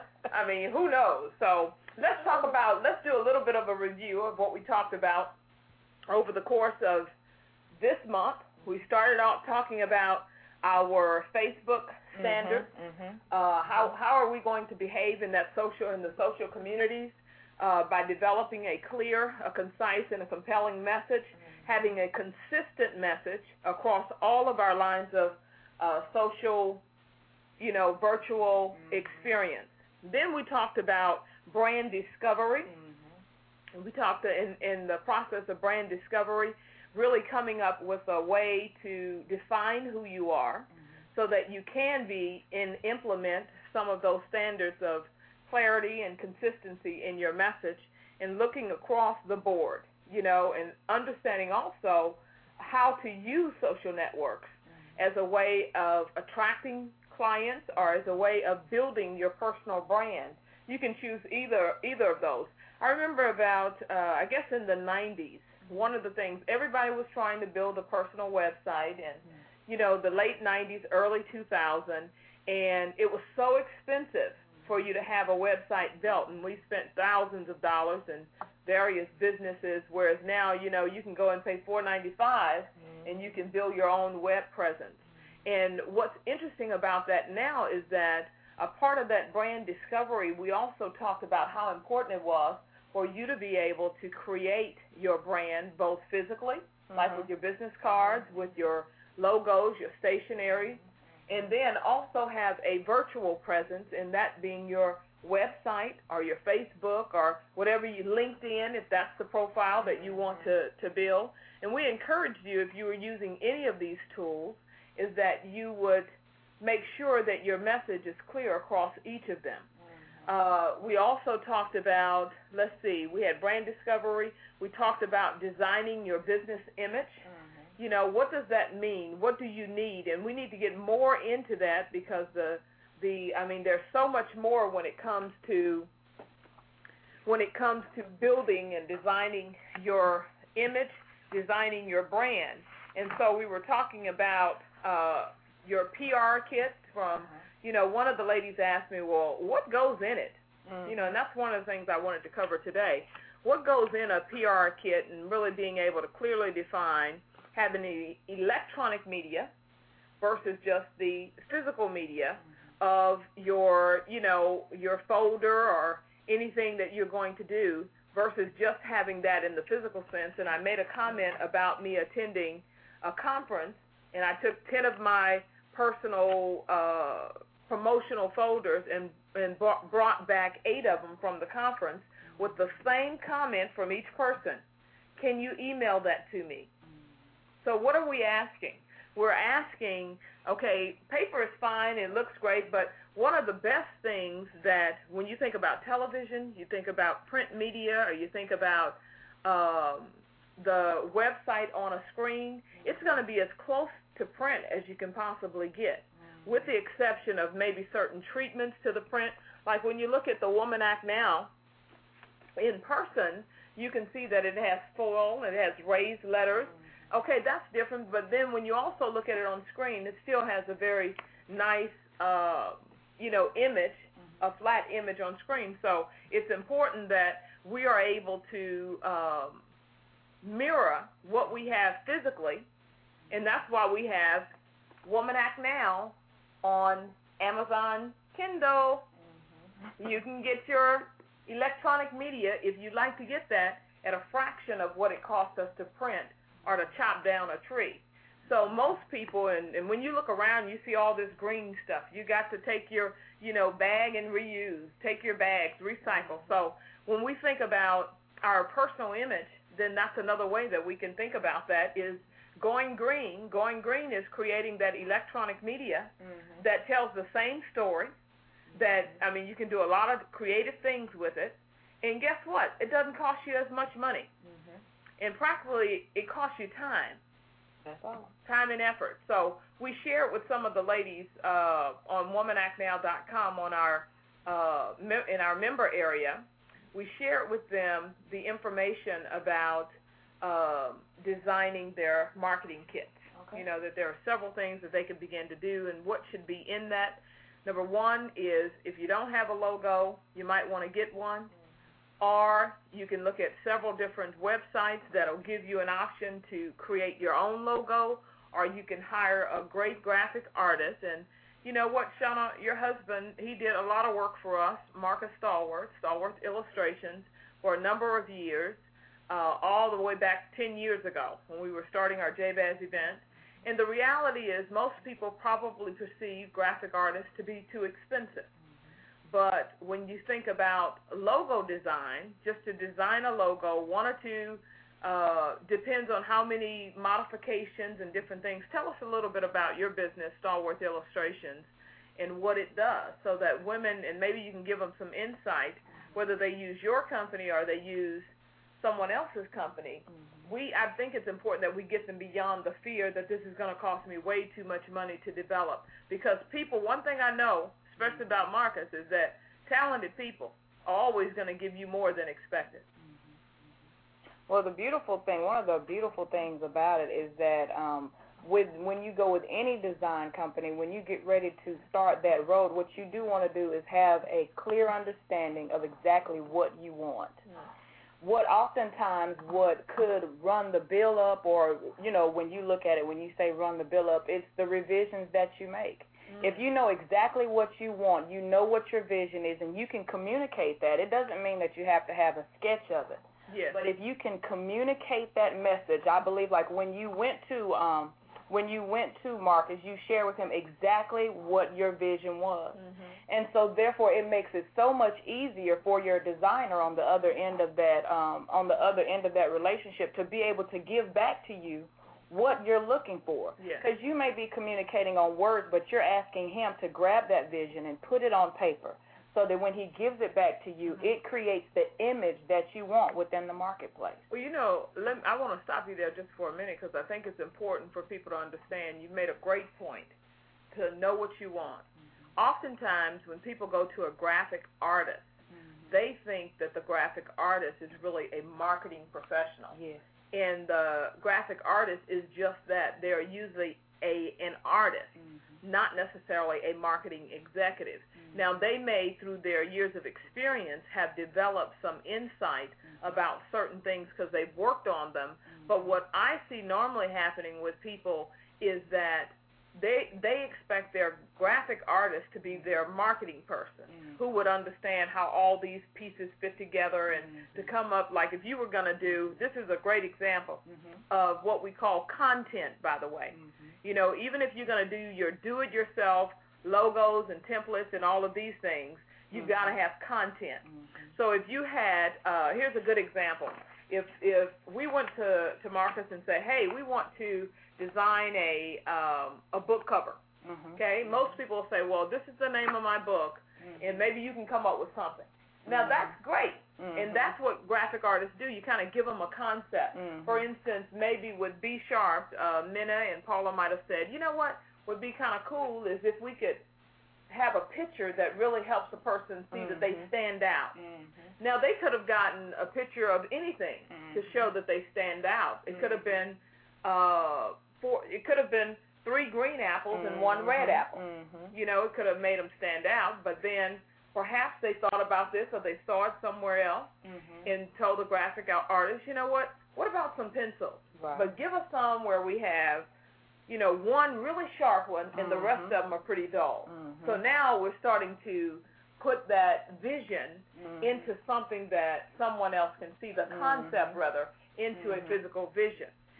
C: I mean, who knows? So let's talk about, let's do a little bit of a review of what we talked about over the course of this month. We started out talking about our Facebook standards. Mm-hmm, mm-hmm. Uh, how how are we going to behave in that social in the social communities uh, by developing a clear, a concise, and a compelling message, mm-hmm. having a consistent message across all of our lines of uh, social, you know, virtual mm-hmm. experience. Then we talked about brand discovery. Mm-hmm. We talked in in the process of brand discovery, really coming up with a way to define who you are, mm-hmm. so that you can be and implement some of those standards of clarity and consistency in your message, and looking across the board, you know, and understanding also how to use social networks mm-hmm. as a way of attracting clients or as a way of building your personal brand. You can choose either either of those. I remember about, uh, I guess in the nineties, one of the things, everybody was trying to build a personal website, and, you know, the late nineties, early two thousand, and it was so expensive for you to have a website built, and we spent thousands of dollars in various businesses, whereas now, you know, you can go and pay four ninety-five, mm-hmm. and you can build your own web presence. And what's interesting about that now is that a part of that brand discovery, we also talked about how important it was for you to be able to create your brand both physically, mm-hmm. like with your business cards, with your logos, your stationery, and then also have a virtual presence, and that being your website or your Facebook or whatever you, LinkedIn, if that's the profile that you want to, to build. And we encourage you, if you are using any of these tools, is that you would make sure that your message is clear across each of them. Uh, we also talked about, let's see, we had brand discovery. We talked about designing your business image. Mm-hmm. You know, what does that mean? What do you need? And we need to get more into that, because the, the I mean, there's so much more when it comes to when it comes to building and designing your image, designing your brand. And so we were talking about uh, your P R kit from. Mm-hmm. You know, one of the ladies asked me, well, what goes in it? Mm-hmm. You know, and that's one of the things I wanted to cover today. What goes in a P R kit, and really being able to clearly define having the electronic media versus just the physical media mm-hmm. of your, you know, your folder or anything that you're going to do versus just having that in the physical sense. And I made a comment about me attending a conference, and I took ten of my personal uh, promotional folders and, and brought back eight of them from the conference with the same comment from each person. Can you email that to me? So what are we asking? We're asking, okay, paper is fine, it looks great, but one of the best things that when you think about television, you think about print media, or you think about um, the website on a screen, it's going to be as close to print as you can possibly get, with the exception of maybe certain treatments to the print. Like when you look at the Woman Act Now in person, you can see that it has foil, it has raised letters. Okay, that's different, but then when you also look at it on screen, it still has a very nice, uh, you know, image, a flat image on screen. So it's important that we are able to um, mirror what we have physically, and that's why we have Woman Act Now on Amazon Kindle. Mm-hmm. You can get your electronic media, if you'd like to get that, at a fraction of what it costs us to print or to chop down a tree. So most people, and, and when you look around, you see all this green stuff. You got to take your, you know, bag and reuse. Take your bags, recycle. So when we think about our personal image, then that's another way that we can think about that is going green. Going green is creating that electronic media mm-hmm. that tells the same story. That, I mean, you can do a lot of creative things with it. And guess what? It doesn't cost you as much money. Mm-hmm. And practically, it costs you time.
D: That's all.
C: Time and effort. So we share it with some of the ladies uh, on woman act now dot com on our uh, in our member area. We share it with them, the information about uh, designing their marketing kits. Okay. You know, that there are several things that they can begin to do and what should be in that. Number one is if you don't have a logo, you might want to get one. Or you can look at several different websites that will give you an option to create your own logo, or you can hire a great graphic artist. And you know what, Shauna, your husband, he did a lot of work for us, Marcus Stallworth, Stallworth Illustrations, for a number of years, uh, all the way back ten years ago when we were starting our J B A Z event. And the reality is most people probably perceive graphic artists to be too expensive. But when you think about logo design, just to design a logo, one or two, uh, depends on how many modifications and different things. Tell us a little bit about your business, Stallworth Illustrations, and what it does so that women, and maybe you can give them some insight, whether they use your company or they use someone else's company. Mm-hmm. We, I think it's important that we get them beyond the fear that this is going to cost me way too much money to develop. Because people, one thing I know, especially about Marcus, is that talented people are always going to give you more than expected.
D: Well, the beautiful thing, one of the beautiful things about it is that um, with when you go with any design company, when you get ready to start that road, what you do want to do is have a clear understanding of exactly what you want. Mm-hmm. What oftentimes what could run the bill up, or, you know, when you look at it, when you say run the bill up, it's the revisions that you make. If you know exactly what you want, you know what your vision is, and you can communicate that. It doesn't mean that you have to have a sketch of it.
C: Yes.
D: But if you can communicate that message, I believe like when you went to um, when you went to Marcus, you shared with him exactly what your vision was. Mm-hmm. And so therefore it makes it so much easier for your designer on the other end of that um, on the other end of that relationship to be able to give back to you what you're looking for. Because yes. you may be communicating on words, but you're asking him to grab that vision and put it on paper so that when he gives it back to you, mm-hmm. it creates the image that you want within the marketplace.
C: Well, you know, let me, I want to stop you there just for a minute because I think it's important for people to understand. You made a great point to know what you want. Mm-hmm. Oftentimes when people go to a graphic artist, mm-hmm. they think that the graphic artist is really a marketing professional.
D: Yes.
C: And the graphic artist is just that. They're usually a an artist, mm-hmm. not necessarily a marketing executive. Mm-hmm. Now, they may, through their years of experience, have developed some insight mm-hmm. about certain things because they've worked on them. Mm-hmm. But what I see normally happening with people is that they they expect their graphic artist to be their marketing person mm-hmm. who would understand how all these pieces fit together and mm-hmm. to come up, like if you were going to do, this is a great example mm-hmm. of what we call content, by the way. Mm-hmm. You know, even if you're going to do your do-it-yourself logos and templates and all of these things, you've mm-hmm. got to have content. Mm-hmm. So if you had, uh, here's a good example. If if we went to, to Marcus and say, hey, we want to design a um, a book cover, mm-hmm. okay? Most people will say, well, this is the name of my book, mm-hmm. and maybe you can come up with something. Now, mm-hmm. that's great, mm-hmm. and that's what graphic artists do. You kind of give them a concept. Mm-hmm. For instance, maybe with B Sharp, uh, Minna and Paula might have said, you know what would be kind of cool is if we could have a picture that really helps a person see mm-hmm. that they stand out. Mm-hmm. Now, they could have gotten a picture of anything mm-hmm. to show that they stand out. It mm-hmm. could have been uh, four, it could have been three green apples mm-hmm. and one red apple. Mm-hmm. You know, it could have made them stand out, but then perhaps they thought about this or they saw it somewhere else mm-hmm. and told the graphic artist, you know what, what about some pencils? Right. But give us some where we have, you know, one really sharp one and mm-hmm. the rest of them are pretty dull. Mm-hmm. So now we're starting to put that vision mm-hmm. into something that someone else can see, the concept, mm-hmm. rather, into mm-hmm. a physical vision.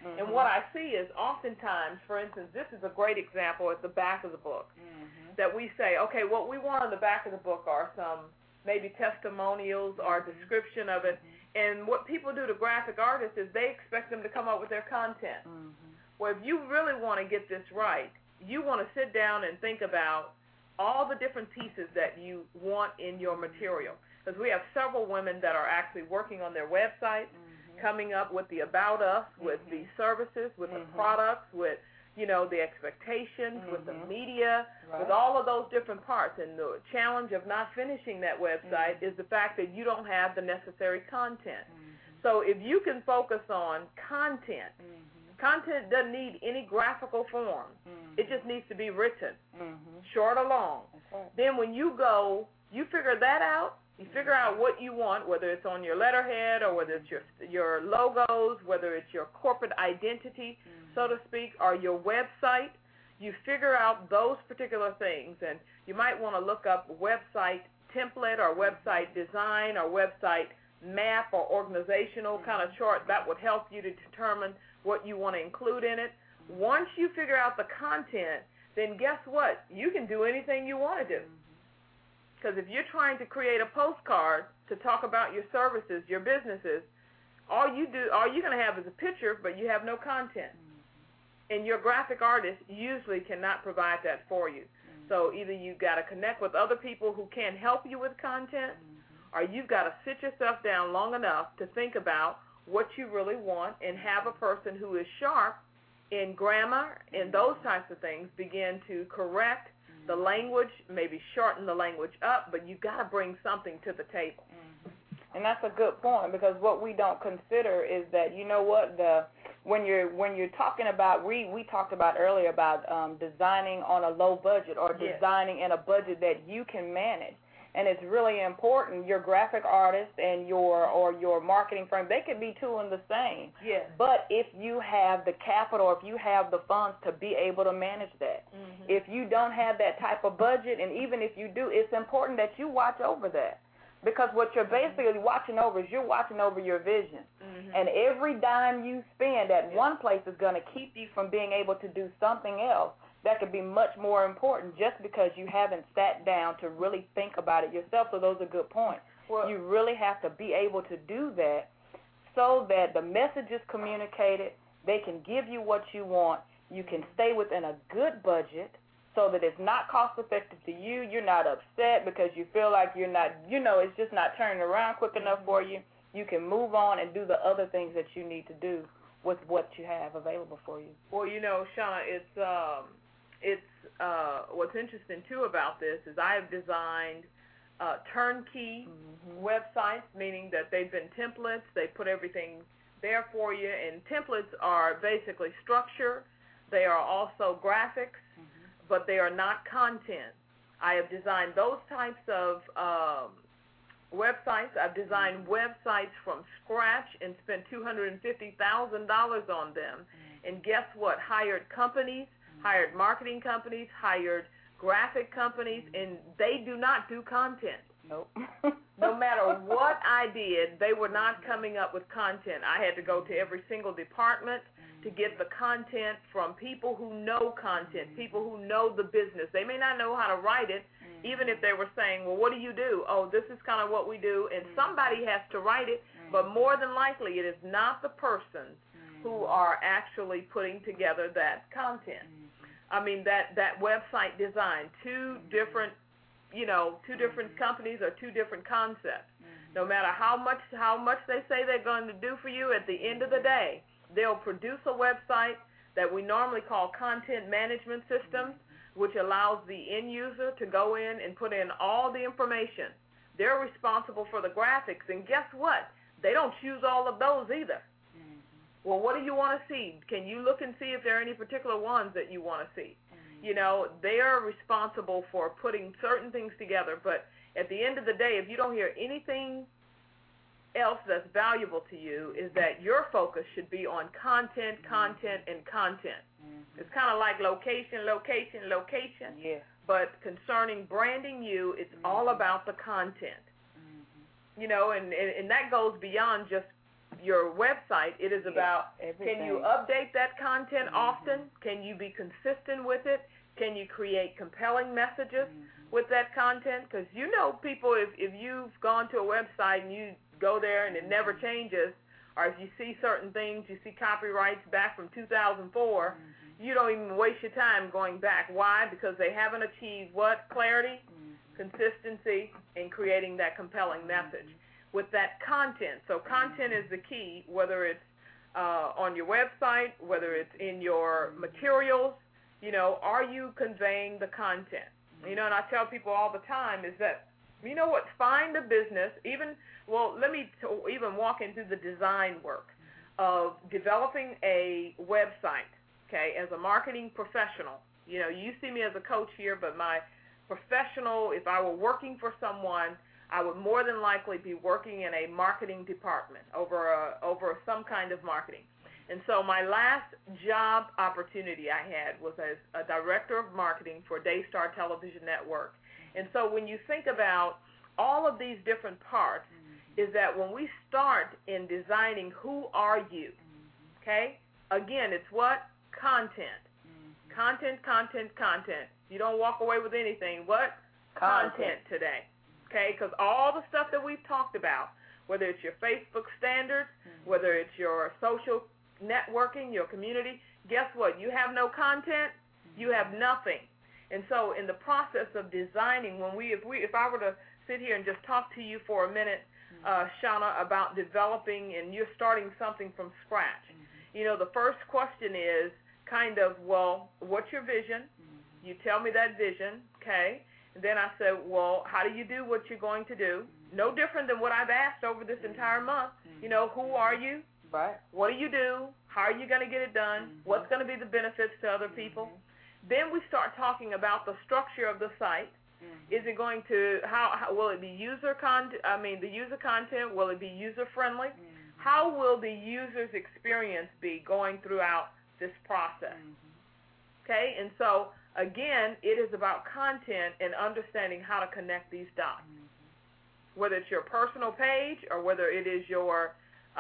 C: Mm-hmm. And what I see is oftentimes, for instance, this is a great example at the back of the book, mm-hmm. that we say, okay, what we want on the back of the book are some maybe testimonials or a description of it. Mm-hmm. And what people do to graphic artists is they expect them to come up with their content. Mm-hmm. Well, if you really want to get this right, you want to sit down and think about all the different pieces that you want in your material. Because we have several women that are actually working on their website, mm-hmm. coming up with the about us, mm-hmm. with the services, with mm-hmm. the products, with, you know, the expectations, mm-hmm. with the media, right. with all of those different parts. And the challenge of not finishing that website mm-hmm. is the fact that you don't have the necessary content. Mm-hmm. So if you can focus on content, mm-hmm. content doesn't need any graphical form. Mm-hmm. It just needs to be written, mm-hmm. short or long. Okay. Then when you go, you figure that out, you figure out what you want, whether it's on your letterhead or whether it's your your logos, whether it's your corporate identity, mm-hmm. so to speak, or your website. You figure out those particular things, and you might want to look up website template or website design or website map or organizational mm-hmm. kind of chart. That would help you to determine what you want to include in it. Once you figure out the content, then guess what? You can do anything you want to do. Because if you're trying to create a postcard to talk about your services, your businesses, all you do, all you're going to have is a picture, but you have no content. Mm-hmm. And your graphic artist usually cannot provide that for you. Mm-hmm. So either you've got to connect with other people who can help you with content, mm-hmm. or you've got to sit yourself down long enough to think about what you really want and have a person who is sharp in grammar and those types of things begin to correct the language, maybe shorten the language up, but you've got to bring something to the table.
D: Mm-hmm. And that's a good point, because what we don't consider is that, you know what, the when you're when you're talking about, we, we talked about earlier about um, designing on a low budget or
C: yes.
D: designing in a budget that you can manage. And it's really important, your graphic artist and your or your marketing firm, they could be two and the same.
C: Yes.
D: But if you have the capital, if you have the funds to be able to manage that, mm-hmm. if you don't have that type of budget, and even if you do, it's important that you watch over that. Because what you're basically mm-hmm. watching over is you're watching over your vision. Mm-hmm. And every dime you spend at yes. one place is going to keep you from being able to do something else that could be much more important, just because you haven't sat down to really think about it yourself. So those are good points. Well, you really have to be able to do that so that the message is communicated, they can give you what you want, you can stay within a good budget so that it's not cost effective to you, you're not upset because you feel like you're not, you know, it's just not turning around quick enough for you. You can move on and do the other things that you need to do with what you have available for you.
C: Well, you know, Shauna, it's um, it's uh, what's interesting too about this is I have designed uh, turnkey mm-hmm. websites, meaning that they've been templates. They put everything there for you, and templates are basically structure. They are also graphics, mm-hmm. but they are not content. I have designed those types of um, websites. I've designed mm-hmm. websites from scratch and spent two hundred fifty thousand dollars on them. Mm-hmm. And guess what? Hired companies, mm-hmm. hired marketing companies, hired graphic companies, mm-hmm. and they do not do content.
D: Nope.
C: No matter what I did, they were not coming up with content. I had to go to every single department to get the content from people who know content, people who know the business. They may not know how to write it, mm-hmm. even if they were saying, well, what do you do? Oh, this is kind of what we do, and mm-hmm. somebody has to write it, mm-hmm. but more than likely it is not the persons mm-hmm. who are actually putting together that content. Mm-hmm. I mean, that, that website design, two mm-hmm. different, you know, two different mm-hmm. companies or two different concepts. Mm-hmm. No matter how much how much they say they're going to do for you, at the end of the day, they'll produce a website that we normally call content management systems, mm-hmm. which allows the end user to go in and put in all the information. They're responsible for the graphics, and guess what? They don't choose all of those either. Mm-hmm. Well, what do you want to see? Can you look and see if there are any particular ones that you want to see? Mm-hmm. You know, they are responsible for putting certain things together, but at the end of the day, if you don't hear anything else that's valuable to you, is that your focus should be on content, content, and content. Mm-hmm. It's kind of like location, location, location.
D: Yeah.
C: But concerning branding you, it's mm-hmm. all about the content. Mm-hmm. You know, and, and, and that goes beyond just your website, it is about
D: Everything.
C: can you update that content mm-hmm. often? Can you be consistent with it? Can you create compelling messages mm-hmm. with that content? Because you know people, if, if you've gone to a website and you go there and it mm-hmm. never changes, or if you see certain things, you see copyrights back from two thousand four, mm-hmm. you don't even waste your time going back. Why? Because they haven't achieved what? Clarity, mm-hmm. consistency, and creating that compelling message mm-hmm. with that content. So content mm-hmm. is the key, whether it's uh, on your website, whether it's in your mm-hmm. materials. You know, are you conveying the content? Mm-hmm. You know, and I tell people all the time is that, you know what, find a business, even, well, let me t- even walk into the design work of developing a website, okay, as a marketing professional. You know, you see me as a coach here, but my professional, if I were working for someone, I would more than likely be working in a marketing department over a, over some kind of marketing. And so my last job opportunity I had was as a director of marketing for Daystar Television Network. And so when you think about all of these different parts, mm-hmm. is that when we start in designing who are you, mm-hmm. okay, again, it's what? Content. Mm-hmm. Content, content, content. You don't walk away with anything. What? Content, content today, okay, because all the stuff that we've talked about, whether it's your Facebook standards, mm-hmm. whether it's your social networking, your community, guess what? You have no content, you have nothing. And so in the process of designing, when we, if we, if I were to sit here and just talk to you for a minute, uh, Shauna, about developing and you're starting something from scratch, mm-hmm. you know, the first question is kind of, well, what's your vision? Mm-hmm. You tell me that vision, okay? And then I said, well, how do you do what you're going to do? Mm-hmm. No different than what I've asked over this mm-hmm. entire month. Mm-hmm. You know, who are you?
D: Right.
C: What do you do? How are you going to get it done? Mm-hmm. What's going to be the benefits to other people? Mm-hmm. Then we start talking about the structure of the site. Mm-hmm. Is it going to, how, how will it be user content, I mean the user content, will it be user friendly? Mm-hmm. How will the user's experience be going throughout this process? Mm-hmm. Okay, and so again, it is about content and understanding how to connect these dots. Mm-hmm. Whether it's your personal page or whether it is your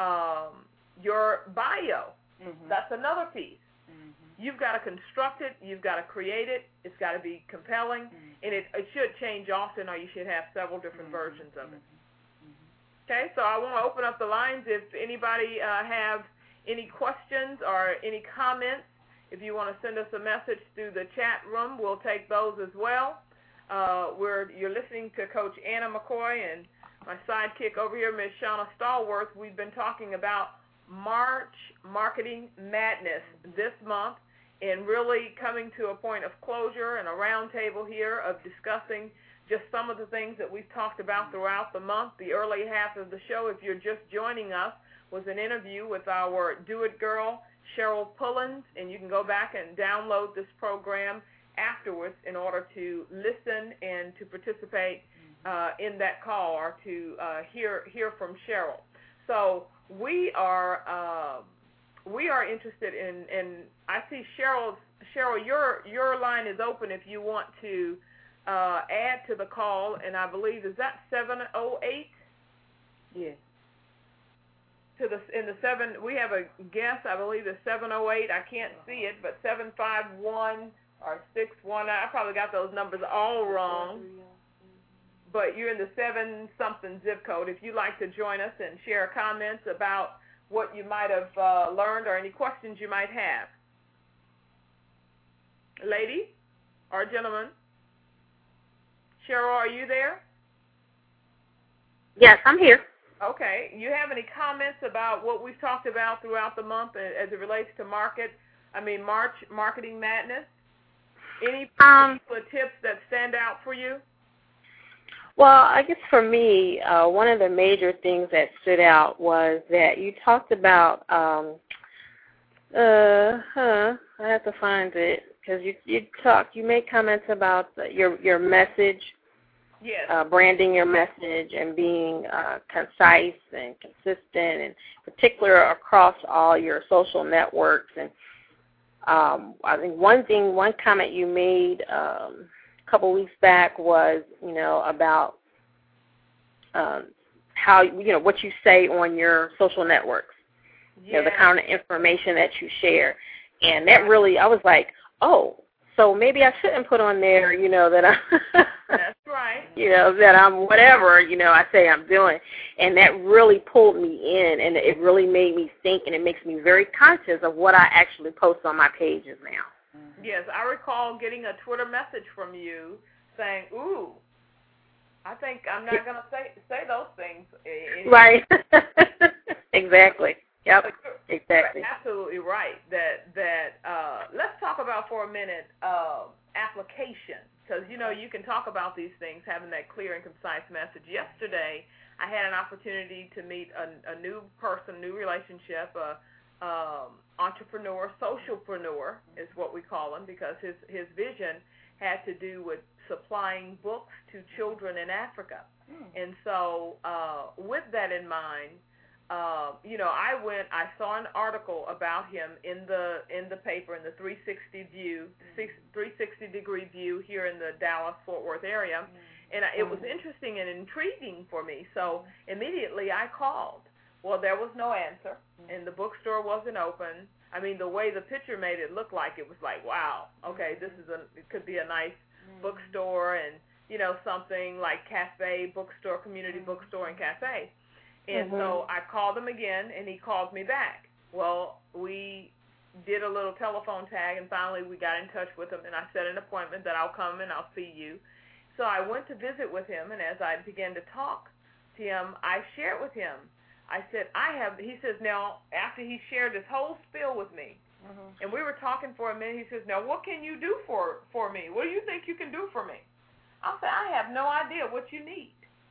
C: um, your bio, mm-hmm. that's another piece. Mm-hmm. You've got to construct it. You've got to create it. It's got to be compelling, mm-hmm. and it, it should change often, or you should have several different mm-hmm. versions of it. Mm-hmm. Okay, so I want to open up the lines. If anybody uh, have any questions or any comments, if you want to send us a message through the chat room, we'll take those as well. Uh, we're you're listening to Coach Anna McCoy and my sidekick over here, Miz Shauna Stallworth. We've been talking about March Marketing Madness this month and really coming to a point of closure and a roundtable here of discussing just some of the things that we've talked about throughout the month. The early half of the show, if you're just joining us, was an interview with our Do-It Girl, Cheryl Pullins, and you can go back and download this program afterwards in order to listen and to participate uh, in that call or to uh, hear hear from Cheryl. So we are uh, we are interested in, in I see Cheryl's Cheryl, your your line is open if you want to uh, add to the call, and I believe is that seven oh eight?
D: Yes.
C: To the in the seven we have a guest, I believe it's seven oh eight. I can't see it, but seven five one or six one. I probably got those numbers all wrong. But you're in the seven something zip code. If you'd like to join us and share comments about what you might have uh, learned or any questions you might have. Lady or gentleman? Cheryl, are you there?
E: Yes, I'm here.
C: Okay. You have any comments about what we've talked about throughout the month as it relates to market, I mean March Marketing Madness? Any particular um, tips that stand out for you?
E: Well, I guess for me, uh, one of the major things that stood out was that you talked about, um, uh, huh, I have to find it, because you you talk, you made comments about the, your your message,
C: yes,
E: uh, branding your message and being uh, concise and consistent, and particular across all your social networks. And um, I think one thing, one comment you made. Um, couple weeks back was, you know, about um, how, you know, what you say on your social networks,
C: Yes.
E: you know, the kind of information that you share. And that really, I was like, oh, so maybe I shouldn't put on there, you know, that I,
C: That's right.
E: you know, that I'm whatever, you know, I say I'm doing. And that really pulled me in, and it really made me think, and it makes me very conscious of what I actually post on my pages now.
C: Yes, I recall getting a Twitter message from you saying, ooh, I think I'm not going to say say those things.
E: Right. Exactly. Yep. Exactly.
C: You're absolutely right. That that uh, let's talk about for a minute uh, application, because you know you can talk about these things having that clear and concise message. Yesterday, I had an opportunity to meet a, a new person, new relationship, a um, entrepreneur, socialpreneur is what we call him, because his his vision had to do with supplying books to children in Africa. Mm. And so uh, with that in mind, uh, you know, I went, I saw an article about him in the in the paper, in the three sixty view, mm. three sixty degree view here in the Dallas-Fort Worth area, mm. and it was interesting and intriguing for me. So immediately I called. Well, there was no answer, and the bookstore wasn't open. I mean, the way the picture made it look like, it was like, wow, okay, this is a, it could be a nice bookstore, and, you know, something like cafe, bookstore, community bookstore, and cafe. And mm-hmm. so I called him again, and he called me back. Well, we did a little telephone tag, and finally we got in touch with him, and I set an appointment that I'll come and I'll see you. So I went to visit with him, and as I began to talk to him, I shared with him. I said, I have, he says, now, after he shared this whole spiel with me, mm-hmm. and we were talking for a minute, he says, now, what can you do for, for me? What do you think you can do for me? I said, I have no idea what you need.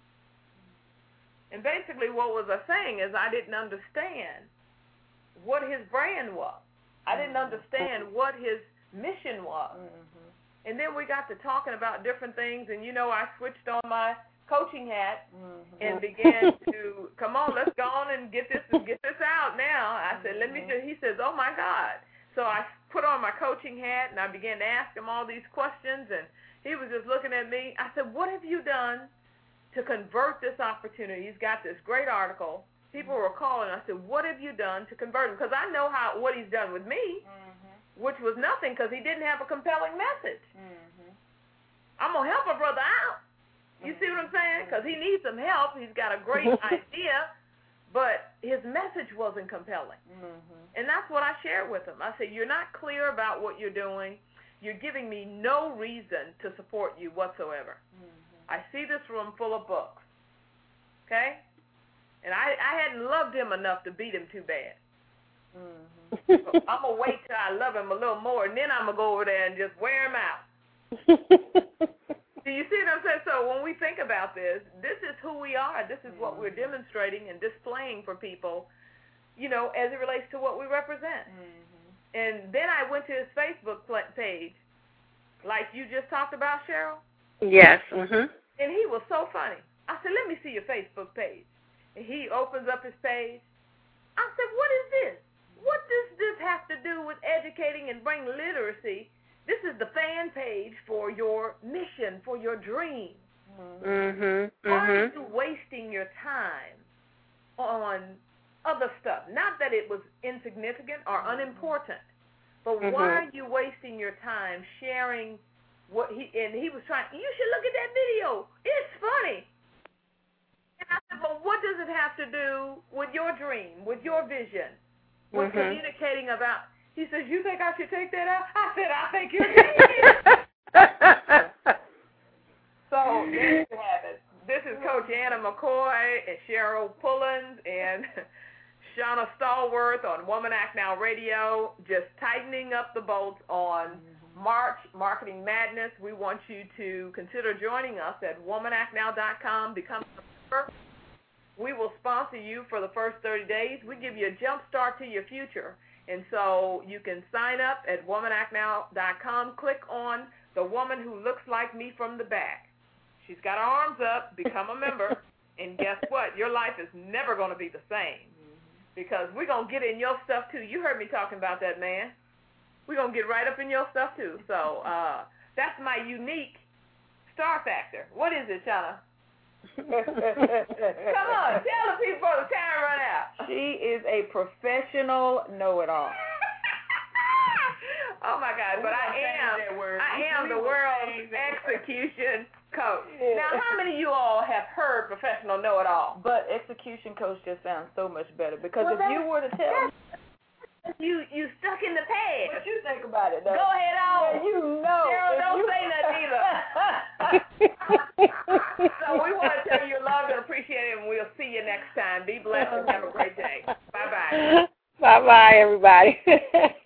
C: And basically what was I saying is I didn't understand what his brand was. I didn't understand what his mission was. Mm-hmm. And then we got to talking about different things, and, you know, I switched on my coaching hat mm-hmm. and began to, come on, let's go on and get this get this out now. I said, let me just, he says, oh, my God. So I put on my coaching hat, and I began to ask him all these questions, and he was just looking at me. I said, what have you done to convert this opportunity? He's got this great article. People were calling. I said, what have you done to convert him? Because I know how what he's done with me, mm-hmm. which was nothing, because he didn't have a compelling message. Mm-hmm. I'm going to help a brother out. You see what I'm saying? Because he needs some help. He's got a great idea, but his message wasn't compelling. Mm-hmm. And that's what I shared with him. I said, you're not clear about what you're doing. You're giving me no reason to support you whatsoever. Mm-hmm. I see this room full of books, okay? And I, I hadn't loved him enough to beat him too bad. Mm-hmm. So I'm going to wait till I love him a little more, and then I'm going to go over there and just wear him out. Do you see what I'm saying? So when we think about this, this is who we are. This is what we're demonstrating and displaying for people, you know, as it relates to what we represent. Mm-hmm. And then I went to his Facebook page, like you just talked about, Cheryl.
E: Yes. Mm-hmm.
C: And he was so funny. I said, let me see your Facebook page. And he opens up his page. I said, what is this? What does this have to do with educating and bring literacy? This is the fan page for your mission, for your dream.
E: Mm-hmm.
C: Why are you wasting your time on other stuff? Not that it was insignificant or unimportant, but mm-hmm. why are you wasting your time sharing what he, and he was trying, you should look at that video. It's funny. And I said, but what does it have to do with your dream, with your vision, with mm-hmm. communicating about? He says, you think I should take that out? I said, I think you're genius. So there you have it. This is Coach Anna McCoy and Cheryl Pullins and Shauna Stallworth on Woman Act Now Radio, just tightening up the bolts on March Marketing Madness. We want you to consider joining us at woman act now dot com. Become a member. We will sponsor you for the first thirty days. We give you a jump start to your future. And so you can sign up at woman act now dot com. Click on the woman who looks like me from the back. She's got her arms up. Become a member. And guess what? Your life is never going to be the same, because we're going to get in your stuff, too. You heard me talking about that, man. We're going to get right up in your stuff, too. So uh, that's my unique star factor. What is it, Shauna? Come on, tell the people the time run out.
D: She is a professional know-it-all.
C: Oh my God! But I am, I am the world's execution coach. Yeah. Now, how many of you all have heard professional know-it-all?
D: But execution coach just sounds so much better because well, if you were to tell me.
C: You you stuck in the past.
D: What you think about it, though?
C: Go ahead on.
D: Yeah, you know.
C: Cheryl, don't
D: you...
C: say nothing either. So we want to tell you you're loved and appreciated, and we'll see you next time. Be blessed and have a great day. Bye-bye.
E: Bye-bye, everybody.